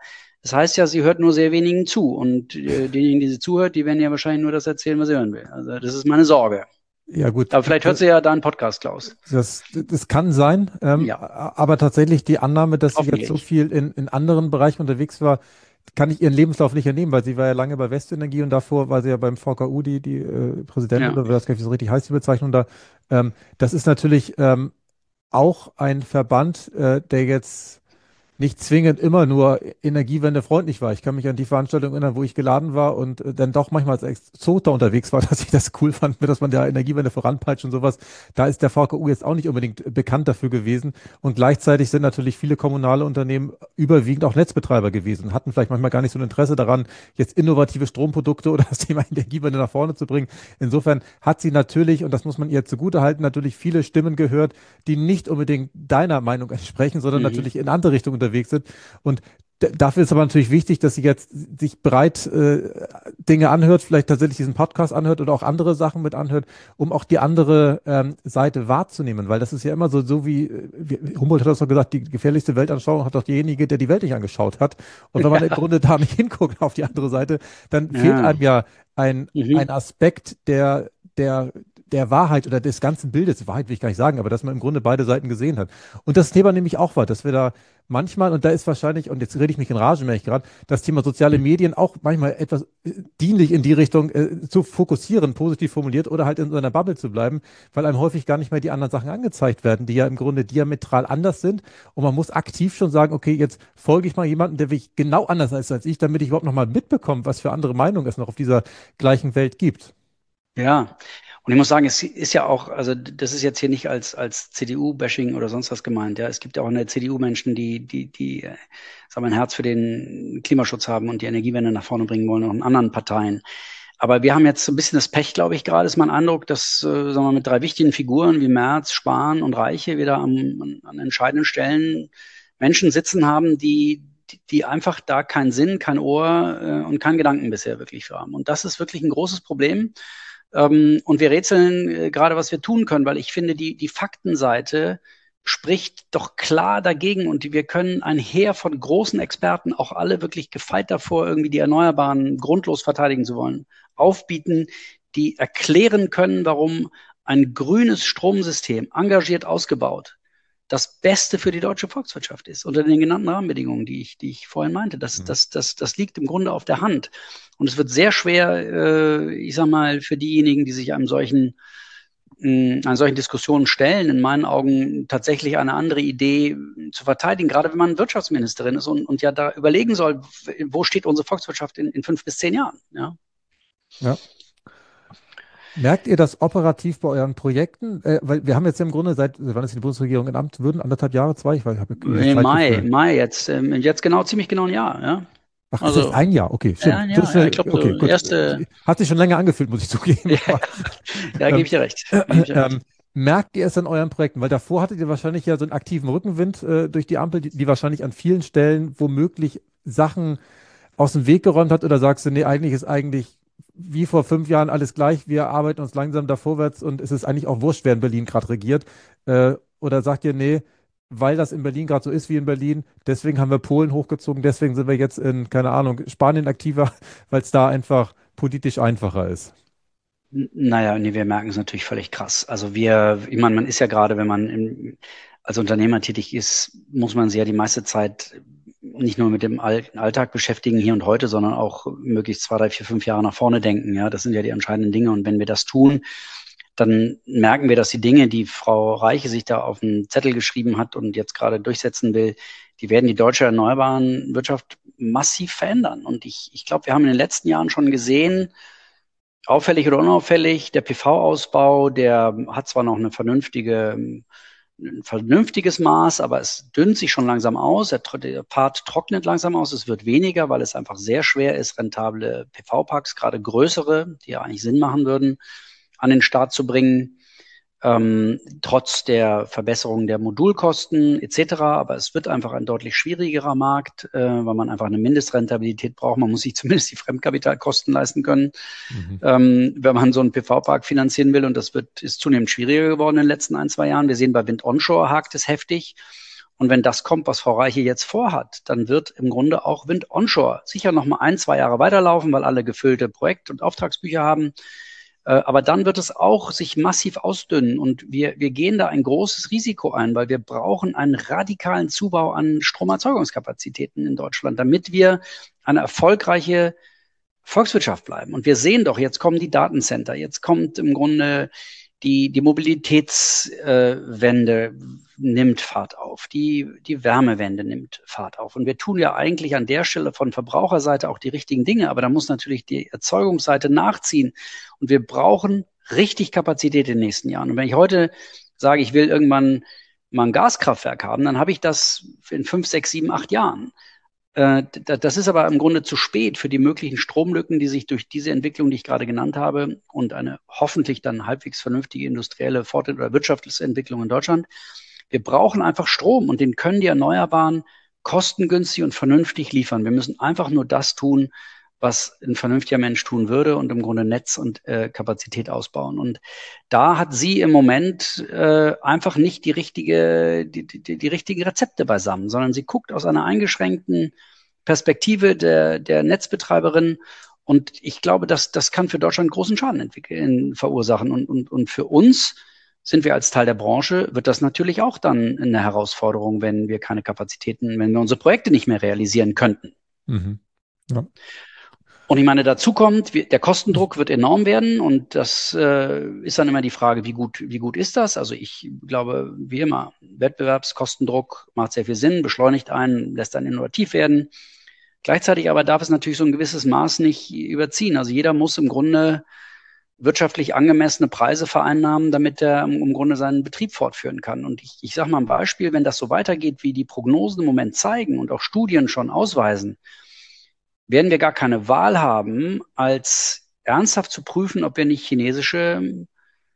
Das heißt ja, sie hört nur sehr wenigen zu. Und äh, diejenigen, die sie zuhört, die werden ja wahrscheinlich nur das erzählen, was sie hören will. Also das ist meine Sorge. Ja, gut. Aber vielleicht hört sie ja deinen Podcast, Klaus. Das, das kann sein, ähm, Ja, aber tatsächlich die Annahme, dass sie jetzt so hoffentlich. viel in, in anderen Bereichen unterwegs war, kann ich ihren Lebenslauf nicht entnehmen, weil sie war ja lange bei Westenergie und davor war sie ja beim V K U, die, die äh, Präsidentin, Ja. oder was gar nicht, wie so richtig heißt, die Bezeichnung da. Ähm, das ist natürlich ähm, auch ein Verband, äh, der jetzt nicht zwingend immer nur energiewendefreundlich war. Ich kann mich an die Veranstaltung erinnern, wo ich geladen war und äh, dann doch manchmal als Exoter unterwegs war, dass ich das cool fand, dass man da Energiewende voranpeitscht und sowas. Da ist der V K U jetzt auch nicht unbedingt bekannt dafür gewesen. Und gleichzeitig sind natürlich viele kommunale Unternehmen überwiegend auch Netzbetreiber gewesen, hatten vielleicht manchmal gar nicht so ein Interesse daran, jetzt innovative Stromprodukte oder das Thema Energiewende nach vorne zu bringen. Insofern hat sie natürlich, und das muss man ihr zugutehalten, natürlich viele Stimmen gehört, die nicht unbedingt deiner Meinung entsprechen, sondern Mhm. natürlich in andere Richtungen unterwegs sind. Und d- dafür ist aber natürlich wichtig, dass sie jetzt sich breit äh, Dinge anhört, vielleicht tatsächlich diesen Podcast anhört oder auch andere Sachen mit anhört, um auch die andere ähm, Seite wahrzunehmen. Weil das ist ja immer so, so wie, äh, wie Humboldt hat das doch gesagt, die gefährlichste Weltanschauung hat doch derjenige, der die Welt nicht angeschaut hat. Und wenn man im Ja. Grunde da nicht hinguckt auf die andere Seite, dann fehlt Ja. einem ja ein, ein Mhm. Aspekt der, der, der Wahrheit oder des ganzen Bildes, Wahrheit will ich gar nicht sagen, aber dass man im Grunde beide Seiten gesehen hat. Und das Thema nehme ich auch wahr, dass wir da manchmal, und da ist wahrscheinlich, und jetzt rede ich mich in Rage, merke ich gerade, das Thema soziale Medien auch manchmal etwas äh, dienlich in die Richtung äh, zu fokussieren, positiv formuliert, oder halt in so einer Bubble zu bleiben, weil einem häufig gar nicht mehr die anderen Sachen angezeigt werden, die ja im Grunde diametral anders sind. Und man muss aktiv schon sagen, okay, jetzt folge ich mal jemandem, der wirklich genau anders ist als ich, damit ich überhaupt noch mal mitbekomme, was für andere Meinungen es noch auf dieser gleichen Welt gibt. Ja. Und ich muss sagen, es ist ja auch, also das ist jetzt hier nicht als, als C D U-Bashing oder sonst was gemeint. Ja, es gibt ja auch in der C D U Menschen, die, die, die, äh, sagen wir, ein Herz für den Klimaschutz haben und die Energiewende nach vorne bringen wollen, auch in anderen Parteien. Aber wir haben jetzt so ein bisschen das Pech, glaube ich, gerade ist mein Eindruck, dass, äh, sagen wir, mit drei wichtigen Figuren wie Merz, Spahn und Reiche wieder am, an, an entscheidenden Stellen Menschen sitzen haben, die, die, die einfach da keinen Sinn, kein Ohr äh, und keinen Gedanken bisher wirklich für haben. Und das ist wirklich ein großes Problem. Ähm, und wir rätseln äh, gerade, was wir tun können, weil ich finde, die, die Faktenseite spricht doch klar dagegen und die, wir können ein Heer von großen Experten, auch alle wirklich gefeit davor, irgendwie die Erneuerbaren grundlos verteidigen zu wollen, aufbieten, die erklären können, warum ein grünes Stromsystem engagiert ausgebaut das Beste für die deutsche Volkswirtschaft ist, unter den genannten Rahmenbedingungen, die ich, die ich vorhin meinte. Das, Mhm. das, das, das liegt im Grunde auf der Hand. Und es wird sehr schwer, äh, ich sag mal, für diejenigen, die sich einem solchen, mh, einer solchen Diskussionen stellen, in meinen Augen tatsächlich eine andere Idee zu verteidigen, gerade wenn man Wirtschaftsministerin ist und, und ja da überlegen soll, wo steht unsere Volkswirtschaft in, in fünf bis zehn Jahren. Ja? Ja. Merkt ihr das operativ bei euren Projekten? Äh, weil wir haben jetzt ja im Grunde seit, wann ist die Bundesregierung in Amt? Würden anderthalb Jahre, zwei? Ich weiß, ich habe dieses Im Mai, Zeitgefühl. Mai jetzt, ähm, jetzt genau, ziemlich genau ein Jahr. Ja? Ach, ist jetzt Also, ein Jahr? Okay, ja, stimmt. So ja, ja, ich schnell, glaube, okay, so gut. erste, Hat sich schon länger angefühlt, muss ich zugeben. ja, Aber, ja, gebe ähm, ich dir recht. äh, Gebe ich dir recht. ähm, merkt ihr es an euren Projekten? Weil davor hattet ihr wahrscheinlich ja so einen aktiven Rückenwind äh, durch die Ampel, die, die wahrscheinlich an vielen Stellen womöglich Sachen aus dem Weg geräumt hat, oder sagst du, nee, eigentlich ist eigentlich wie vor fünf Jahren alles gleich, wir arbeiten uns langsam da vorwärts und es ist eigentlich auch wurscht, wer in Berlin gerade regiert? Äh, oder sagt ihr, nee, weil das in Berlin gerade so ist wie in Berlin, deswegen haben wir Polen hochgezogen, deswegen sind wir jetzt in, keine Ahnung, Spanien aktiver, weil es da einfach politisch einfacher ist? N- Naja, nee, wir merken es natürlich völlig krass. Also wir, ich meine, man ist ja gerade, wenn man im, als Unternehmer tätig ist, muss man sich ja die meiste Zeit nicht nur mit dem All Alltag beschäftigen, hier und heute, sondern auch möglichst zwei, drei, vier, fünf Jahre nach vorne denken. Ja, das sind ja die entscheidenden Dinge. Und wenn wir das tun, dann merken wir, dass die Dinge, die Frau Reiche sich da auf den Zettel geschrieben hat und jetzt gerade durchsetzen will, die werden die deutsche erneuerbaren Wirtschaft massiv verändern. Und ich, ich glaube, wir haben in den letzten Jahren schon gesehen, auffällig oder unauffällig, der P V-Ausbau, der hat zwar noch eine vernünftige, ein vernünftiges Maß, aber es dünnt sich schon langsam aus. Der, der Part trocknet langsam aus. Es wird weniger, weil es einfach sehr schwer ist, rentable P V-Parks, gerade größere, die ja eigentlich Sinn machen würden, an den Start zu bringen. Ähm, trotz der Verbesserung der Modulkosten et cetera. Aber es wird einfach ein deutlich schwierigerer Markt, äh, weil man einfach eine Mindestrentabilität braucht. Man muss sich zumindest die Fremdkapitalkosten leisten können, Mhm. ähm, wenn man so einen P V-Park finanzieren will. Und das wird, ist zunehmend schwieriger geworden in den letzten ein, zwei Jahren. Wir sehen, bei Wind Onshore hakt es heftig. Und wenn das kommt, was Frau Reiche jetzt vorhat, dann wird im Grunde auch Wind onshore sicher noch mal ein, zwei Jahre weiterlaufen, weil alle gefüllte Projekt- und Auftragsbücher haben. Aber dann wird es auch sich massiv ausdünnen und wir, wir gehen da ein großes Risiko ein, weil wir brauchen einen radikalen Zubau an Stromerzeugungskapazitäten in Deutschland, damit wir eine erfolgreiche Volkswirtschaft bleiben. Und wir sehen doch, jetzt kommen die Datencenter, jetzt kommt im Grunde die, die Mobilitätswende äh, nimmt Fahrt auf, die, die Wärmewende nimmt Fahrt auf. Und wir tun ja eigentlich an der Stelle von Verbraucherseite auch die richtigen Dinge, aber da muss natürlich die Erzeugungsseite nachziehen. Und wir brauchen richtig Kapazität in den nächsten Jahren. Und wenn ich heute sage, ich will irgendwann mal ein Gaskraftwerk haben, dann habe ich das in fünf, sechs, sieben, acht Jahren. Das ist aber im Grunde zu spät für die möglichen Stromlücken, die sich durch diese Entwicklung, die ich gerade genannt habe, und eine hoffentlich dann halbwegs vernünftige industrielle Fort- oder Wirtschaftsentwicklung in Deutschland. Wir brauchen einfach Strom und den können die Erneuerbaren kostengünstig und vernünftig liefern. Wir müssen einfach nur das tun, was ein vernünftiger Mensch tun würde und im Grunde Netz und äh, Kapazität ausbauen. Und da hat sie im Moment äh, einfach nicht die richtige, die, die, die richtigen Rezepte beisammen, sondern sie guckt aus einer eingeschränkten Perspektive der, der Netzbetreiberin. Und ich glaube, dass das kann für Deutschland großen Schaden entwickeln, verursachen. Und, und, und für uns sind wir als Teil der Branche, wird das natürlich auch dann eine Herausforderung, wenn wir keine Kapazitäten, wenn wir unsere Projekte nicht mehr realisieren könnten. Mhm. Ja. Und ich meine, dazu kommt, der Kostendruck wird enorm werden und das äh, ist dann immer die Frage, wie gut, wie gut ist das? Also ich glaube, wie immer, Wettbewerbskostendruck macht sehr viel Sinn, beschleunigt einen, lässt einen innovativ werden. Gleichzeitig aber darf es natürlich so ein gewisses Maß nicht überziehen. Also jeder muss im Grunde wirtschaftlich angemessene Preise vereinnahmen, damit er im Grunde seinen Betrieb fortführen kann. Und ich, ich sage mal ein Beispiel, wenn das so weitergeht, wie die Prognosen im Moment zeigen und auch Studien schon ausweisen, werden wir gar keine Wahl haben, als ernsthaft zu prüfen, ob wir nicht chinesische,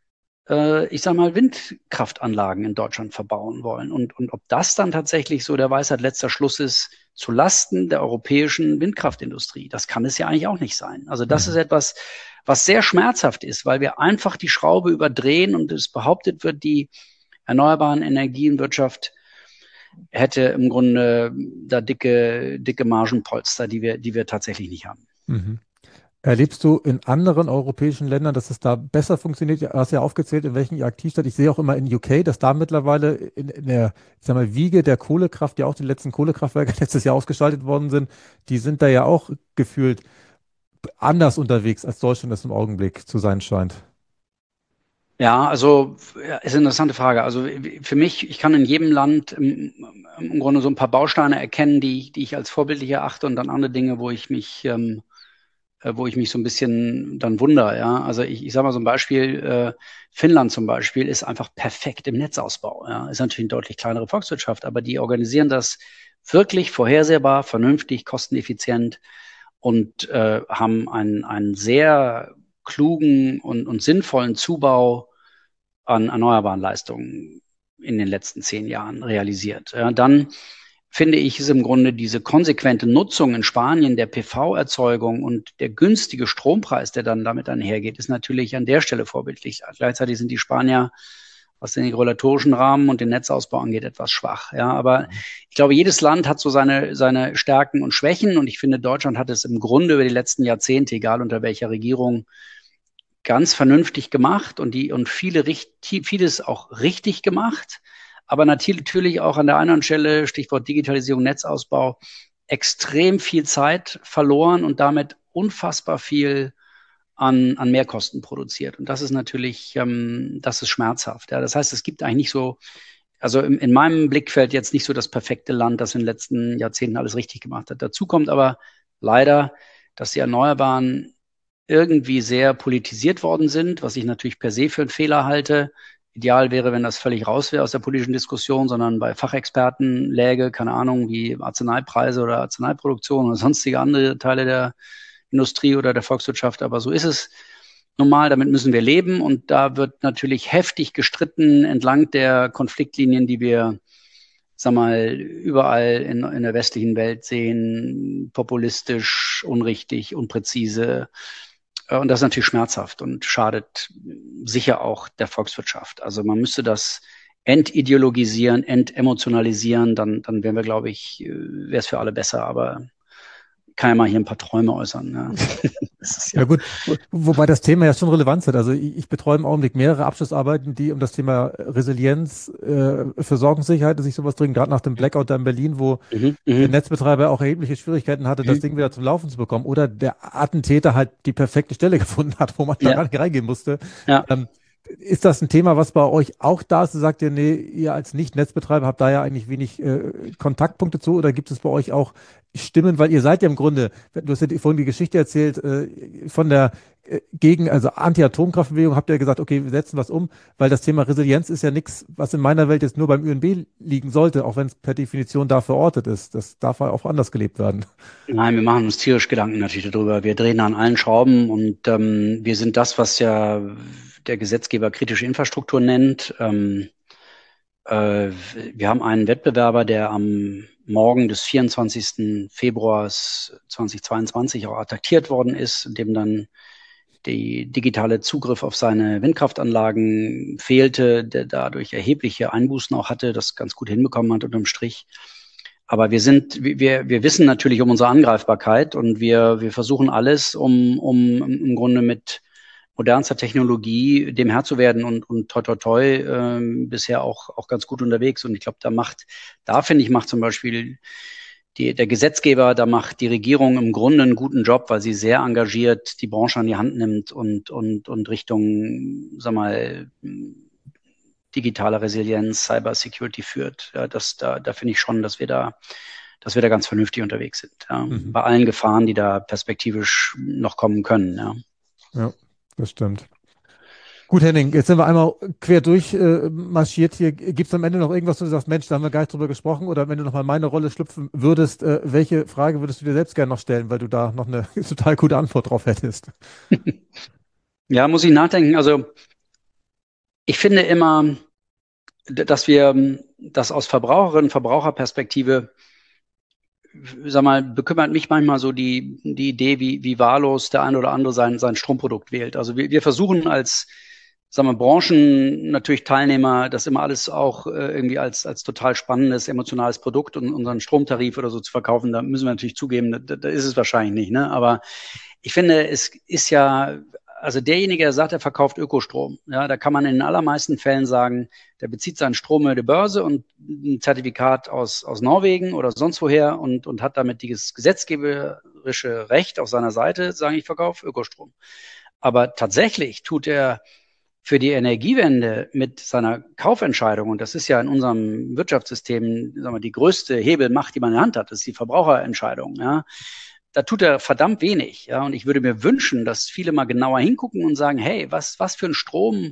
äh, ich sag mal, Windkraftanlagen in Deutschland verbauen wollen. Und, und ob das dann tatsächlich so der Weisheit letzter Schluss ist, zu Lasten der europäischen Windkraftindustrie. Das kann es ja eigentlich auch nicht sein. Also das mhm. ist etwas, was sehr schmerzhaft ist, weil wir einfach die Schraube überdrehen und es behauptet wird, die erneuerbaren Energienwirtschaft hätte im Grunde da dicke, dicke Margenpolster, die wir, die wir tatsächlich nicht haben. Mhm. Erlebst du in anderen europäischen Ländern, dass es da besser funktioniert? Du hast ja aufgezählt, in welchen ihr aktiv seid. Ich sehe auch immer in U K, dass da mittlerweile in, in der, ich sag mal, Wiege der Kohlekraft, ja auch die letzten Kohlekraftwerke letztes Jahr ausgeschaltet worden sind, die sind da ja auch gefühlt anders unterwegs, als Deutschland es im Augenblick zu sein scheint. Ja, also ja, ist eine interessante Frage. Also für mich, ich kann in jedem Land im, im Grunde so ein paar Bausteine erkennen, die, die ich als vorbildlich erachte und dann andere Dinge, wo ich mich, ähm, äh, wo ich mich so ein bisschen dann wundere. Ja, also ich, ich sage mal so ein Beispiel: äh, Finnland zum Beispiel ist einfach perfekt im Netzausbau. Ja, ist natürlich eine deutlich kleinere Volkswirtschaft, aber die organisieren das wirklich vorhersehbar, vernünftig, kosteneffizient und äh, haben einen, einen sehr klugen und, und sinnvollen Zubau an erneuerbaren Leistungen in den letzten zehn Jahren realisiert. Ja, dann finde ich, ist im Grunde diese konsequente Nutzung in Spanien der P V-Erzeugung und der günstige Strompreis, der dann damit einhergeht, ist natürlich an der Stelle vorbildlich. Gleichzeitig sind die Spanier, was den regulatorischen Rahmen und den Netzausbau angeht, etwas schwach. Ja, aber ich glaube, jedes Land hat so seine, seine Stärken und Schwächen und ich finde, Deutschland hat es im Grunde über die letzten Jahrzehnte, egal unter welcher Regierung, ganz vernünftig gemacht und die und viele vieles auch richtig gemacht, aber natürlich auch an der anderen Stelle, Stichwort Digitalisierung, Netzausbau, extrem viel Zeit verloren und damit unfassbar viel an, an Mehrkosten produziert. Und das ist natürlich, ähm, das ist schmerzhaft. Ja. Das heißt, es gibt eigentlich nicht so, also in, in meinem Blickfeld jetzt nicht so das perfekte Land, das in den letzten Jahrzehnten alles richtig gemacht hat. Dazu kommt aber leider, dass die Erneuerbaren irgendwie sehr politisiert worden sind, was ich natürlich per se für einen Fehler halte. Ideal wäre, wenn das völlig raus wäre aus der politischen Diskussion, sondern bei Fachexperten läge, keine Ahnung, wie Arzneipreise oder Arzneiproduktion oder sonstige andere Teile der Industrie oder der Volkswirtschaft. Aber so ist es normal, damit müssen wir leben. Und da wird natürlich heftig gestritten entlang der Konfliktlinien, die wir, sag mal, überall in, in der westlichen Welt sehen, populistisch, unrichtig, unpräzise. Und das ist natürlich schmerzhaft und schadet sicher auch der Volkswirtschaft. Also man müsste das entideologisieren, entemotionalisieren, dann, dann wären wir, glaube ich, wäre es für alle besser. Aber kann ja mal hier ein paar Träume äußern. Ja, das ist ja, ja gut, Wo, wobei das Thema ja schon Relevanz hat. Also ich, ich betreue im Augenblick mehrere Abschlussarbeiten, die um das Thema Resilienz, äh, Versorgungssicherheit, dass ich sowas dringend, gerade nach dem Blackout da in Berlin, wo mhm, der Netzbetreiber auch erhebliche Schwierigkeiten hatte, mhm. das Ding wieder zum Laufen zu bekommen. Oder der Attentäter halt die perfekte Stelle gefunden hat, wo man da ja. reingehen musste. Ja. Ähm, Ist das ein Thema, was bei euch auch da ist? Sagt ihr, nee, ihr als Nicht-Netzbetreiber habt da ja eigentlich wenig äh, Kontaktpunkte zu, oder gibt es bei euch auch Stimmen, weil ihr seid ja im Grunde, du hast ja vorhin die Geschichte erzählt, äh, von der äh, gegen, also Anti-Atomkraftbewegung habt ihr gesagt, okay, wir setzen was um, weil das Thema Resilienz ist ja nichts, was in meiner Welt jetzt nur beim Ü N B liegen sollte, auch wenn es per Definition da verortet ist. Das darf ja auch anders gelebt werden. Nein, wir machen uns tierisch Gedanken natürlich darüber. Wir drehen an allen Schrauben und ähm, wir sind das, was ja der Gesetzgeber kritische Infrastruktur nennt. Ähm, äh, wir haben einen Wettbewerber, der am Morgen des vierundzwanzigsten Februars zweitausendzweiundzwanzig auch attackiert worden ist, in dem dann der digitale Zugriff auf seine Windkraftanlagen fehlte, der dadurch erhebliche Einbußen auch hatte, das ganz gut hinbekommen hat unterm Strich. Aber wir sind, wir, wir wissen natürlich um unsere Angreifbarkeit und wir, wir versuchen alles, um, um im Grunde mit modernster Technologie dem Herr zu werden und, und toi toi toi äh, bisher auch, auch ganz gut unterwegs. Und ich glaube, da macht, da finde ich, macht zum Beispiel die, der Gesetzgeber, da macht die Regierung im Grunde einen guten Job, weil sie sehr engagiert die Branche an die Hand nimmt und, und, und Richtung, sag mal, digitale Resilienz, Cyber Security führt. Ja, das, da, da finde ich schon, dass wir da, dass wir da ganz vernünftig unterwegs sind. Ja, mhm. Bei allen Gefahren, die da perspektivisch noch kommen können. Ja, ja, das stimmt. Gut, Henning, jetzt sind wir einmal quer durch äh, marschiert hier. Gibt es am Ende noch irgendwas, wo du sagst, Mensch, da haben wir gar nicht drüber gesprochen? Oder wenn du nochmal meine Rolle schlüpfen würdest, äh, welche Frage würdest du dir selbst gerne noch stellen, weil du da noch eine total gute Antwort drauf hättest? Ja, muss ich nachdenken. Also ich finde immer, dass wir das aus Verbraucherinnen- Verbraucherperspektive, sag mal, bekümmert mich manchmal so die, die Idee, wie, wie wahllos der eine oder andere sein, sein Stromprodukt wählt. Also wir, wir versuchen als, sagen wir, Branchen natürlich Teilnehmer, das immer alles auch äh, irgendwie als, als total spannendes, emotionales Produkt und unseren Stromtarif oder so zu verkaufen. Da müssen wir natürlich zugeben, da, da ist es wahrscheinlich nicht, ne? Aber ich finde, es ist ja, also derjenige, der sagt, er verkauft Ökostrom, ja, da kann man in den allermeisten Fällen sagen, der bezieht seinen Strom über die Börse und ein Zertifikat aus, aus Norwegen oder sonst woher und, und hat damit dieses gesetzgeberische Recht auf seiner Seite, sagen, ich verkaufe Ökostrom. Aber tatsächlich tut er für die Energiewende mit seiner Kaufentscheidung, und das ist ja in unserem Wirtschaftssystem, sagen wir, die größte Hebelmacht, die man in der Hand hat, das ist die Verbraucherentscheidung, ja. Da tut er verdammt wenig, ja. Und ich würde mir wünschen, dass viele mal genauer hingucken und sagen, hey, was, was für ein Strom,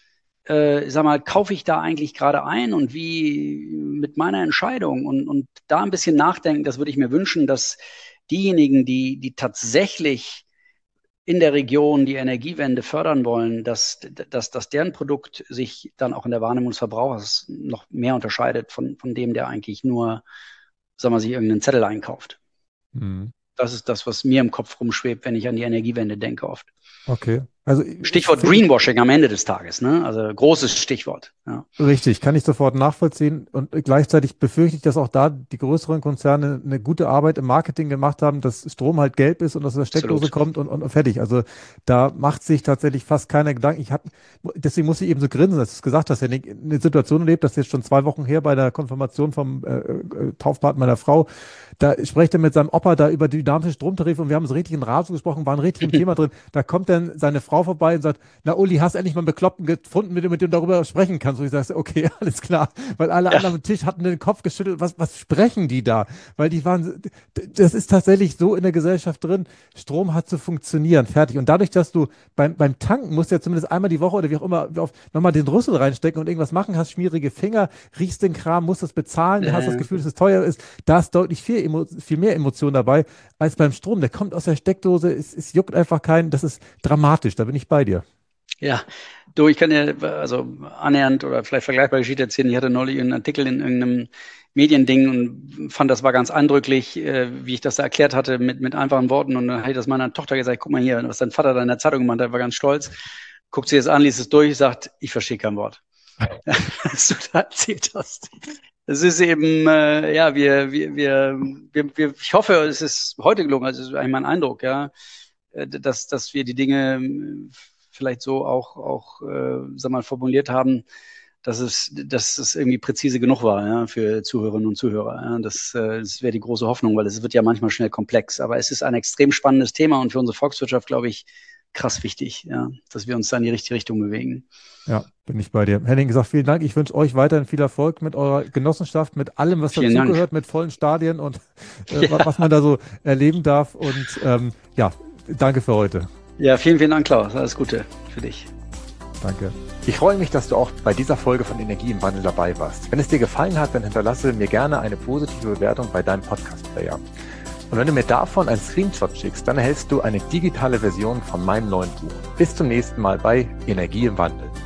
äh, sag mal, kaufe ich da eigentlich gerade ein und wie mit meiner Entscheidung und, und da ein bisschen nachdenken, das würde ich mir wünschen, dass diejenigen, die, die tatsächlich in der Region die Energiewende fördern wollen, dass, dass, dass deren Produkt sich dann auch in der Wahrnehmung des Verbrauchers noch mehr unterscheidet von, von dem, der eigentlich nur, sagen wir, sich irgendeinen Zettel einkauft. Mhm. Das ist das, was mir im Kopf rumschwebt, wenn ich an die Energiewende denke oft. Okay. Also Stichwort Greenwashing am Ende des Tages, ne? Also großes Stichwort. Ja. Richtig, kann ich sofort nachvollziehen. Und gleichzeitig befürchte ich, dass auch da die größeren Konzerne eine gute Arbeit im Marketing gemacht haben, dass Strom halt gelb ist und aus der Steckdose Absolut. kommt und, und fertig. Also da macht sich tatsächlich fast keiner Gedanken. Ich hab, deswegen muss ich eben so grinsen, dass du es gesagt hast, Henning, eine Situation erlebt, das ist jetzt schon zwei Wochen her bei der Konfirmation vom äh, äh, Taufpaten meiner Frau. Da spricht er mit seinem Opa da über dynamische Stromtarife und wir haben so richtig in Rasen gesprochen, waren richtig im Thema drin. Da kommt dann seine Frau vorbei und sagt, na Uli, hast endlich mal einen Bekloppten gefunden, mit dem, mit dem darüber sprechen kannst. Und ich sage, okay, alles klar. Weil alle ja. anderen am Tisch hatten den Kopf geschüttelt. Was, was sprechen die da? Weil die waren, das ist tatsächlich so in der Gesellschaft drin. Strom hat zu funktionieren, fertig. Und dadurch, dass du beim, beim Tanken musst ja zumindest einmal die Woche oder wie auch immer nochmal den Rüssel reinstecken und irgendwas machen, hast schmierige Finger, riechst den Kram, musst das bezahlen, ja. hast das Gefühl, dass es teuer ist. Da ist deutlich viel viel mehr Emotion dabei als beim Strom. Der kommt aus der Steckdose, es, es juckt einfach keinen. Das ist dramatisch, da bin ich bei dir. Ja, du, ich kann ja also annähernd oder vielleicht vergleichbare Geschichte erzählen. Ich hatte neulich einen Artikel in irgendeinem Mediending und fand, das war ganz eindrücklich, äh, wie ich das da erklärt hatte mit, mit einfachen Worten. Und dann habe ich das meiner Tochter gesagt, guck mal hier, was dein Vater da in der Zeitung gemacht hat, war ganz stolz. Guckt sie jetzt an, liest es durch, sagt, ich verstehe kein Wort. was du da erzählt hast. Es ist eben, äh, ja, wir, wir, wir, wir, wir, ich hoffe, es ist heute gelungen, also es ist eigentlich mein Eindruck, ja, dass, dass wir die Dinge vielleicht so auch, auch, äh, sag mal, formuliert haben, dass es, dass es irgendwie präzise genug war, ja, für Zuhörerinnen und Zuhörer. Ja. Das, äh, das wäre die große Hoffnung, weil es wird ja manchmal schnell komplex. Aber es ist ein extrem spannendes Thema und für unsere Volkswirtschaft, glaube ich, krass wichtig, ja, dass wir uns da in die richtige Richtung bewegen. Ja, bin ich bei dir. Henning gesagt, vielen Dank. Ich wünsche euch weiterhin viel Erfolg mit eurer Genossenschaft, mit allem, was dazugehört, mit vollen Stadien und äh, ja. was man da so erleben darf. Und ähm, ja, danke für heute. Ja, vielen, vielen Dank, Klaus. Alles Gute für dich. Danke. Ich freue mich, dass du auch bei dieser Folge von Energie im Wandel dabei warst. Wenn es dir gefallen hat, dann hinterlasse mir gerne eine positive Bewertung bei deinem Podcast-Player. Und wenn du mir davon einen Screenshot schickst, dann erhältst du eine digitale Version von meinem neuen Buch. Bis zum nächsten Mal bei Energie im Wandel.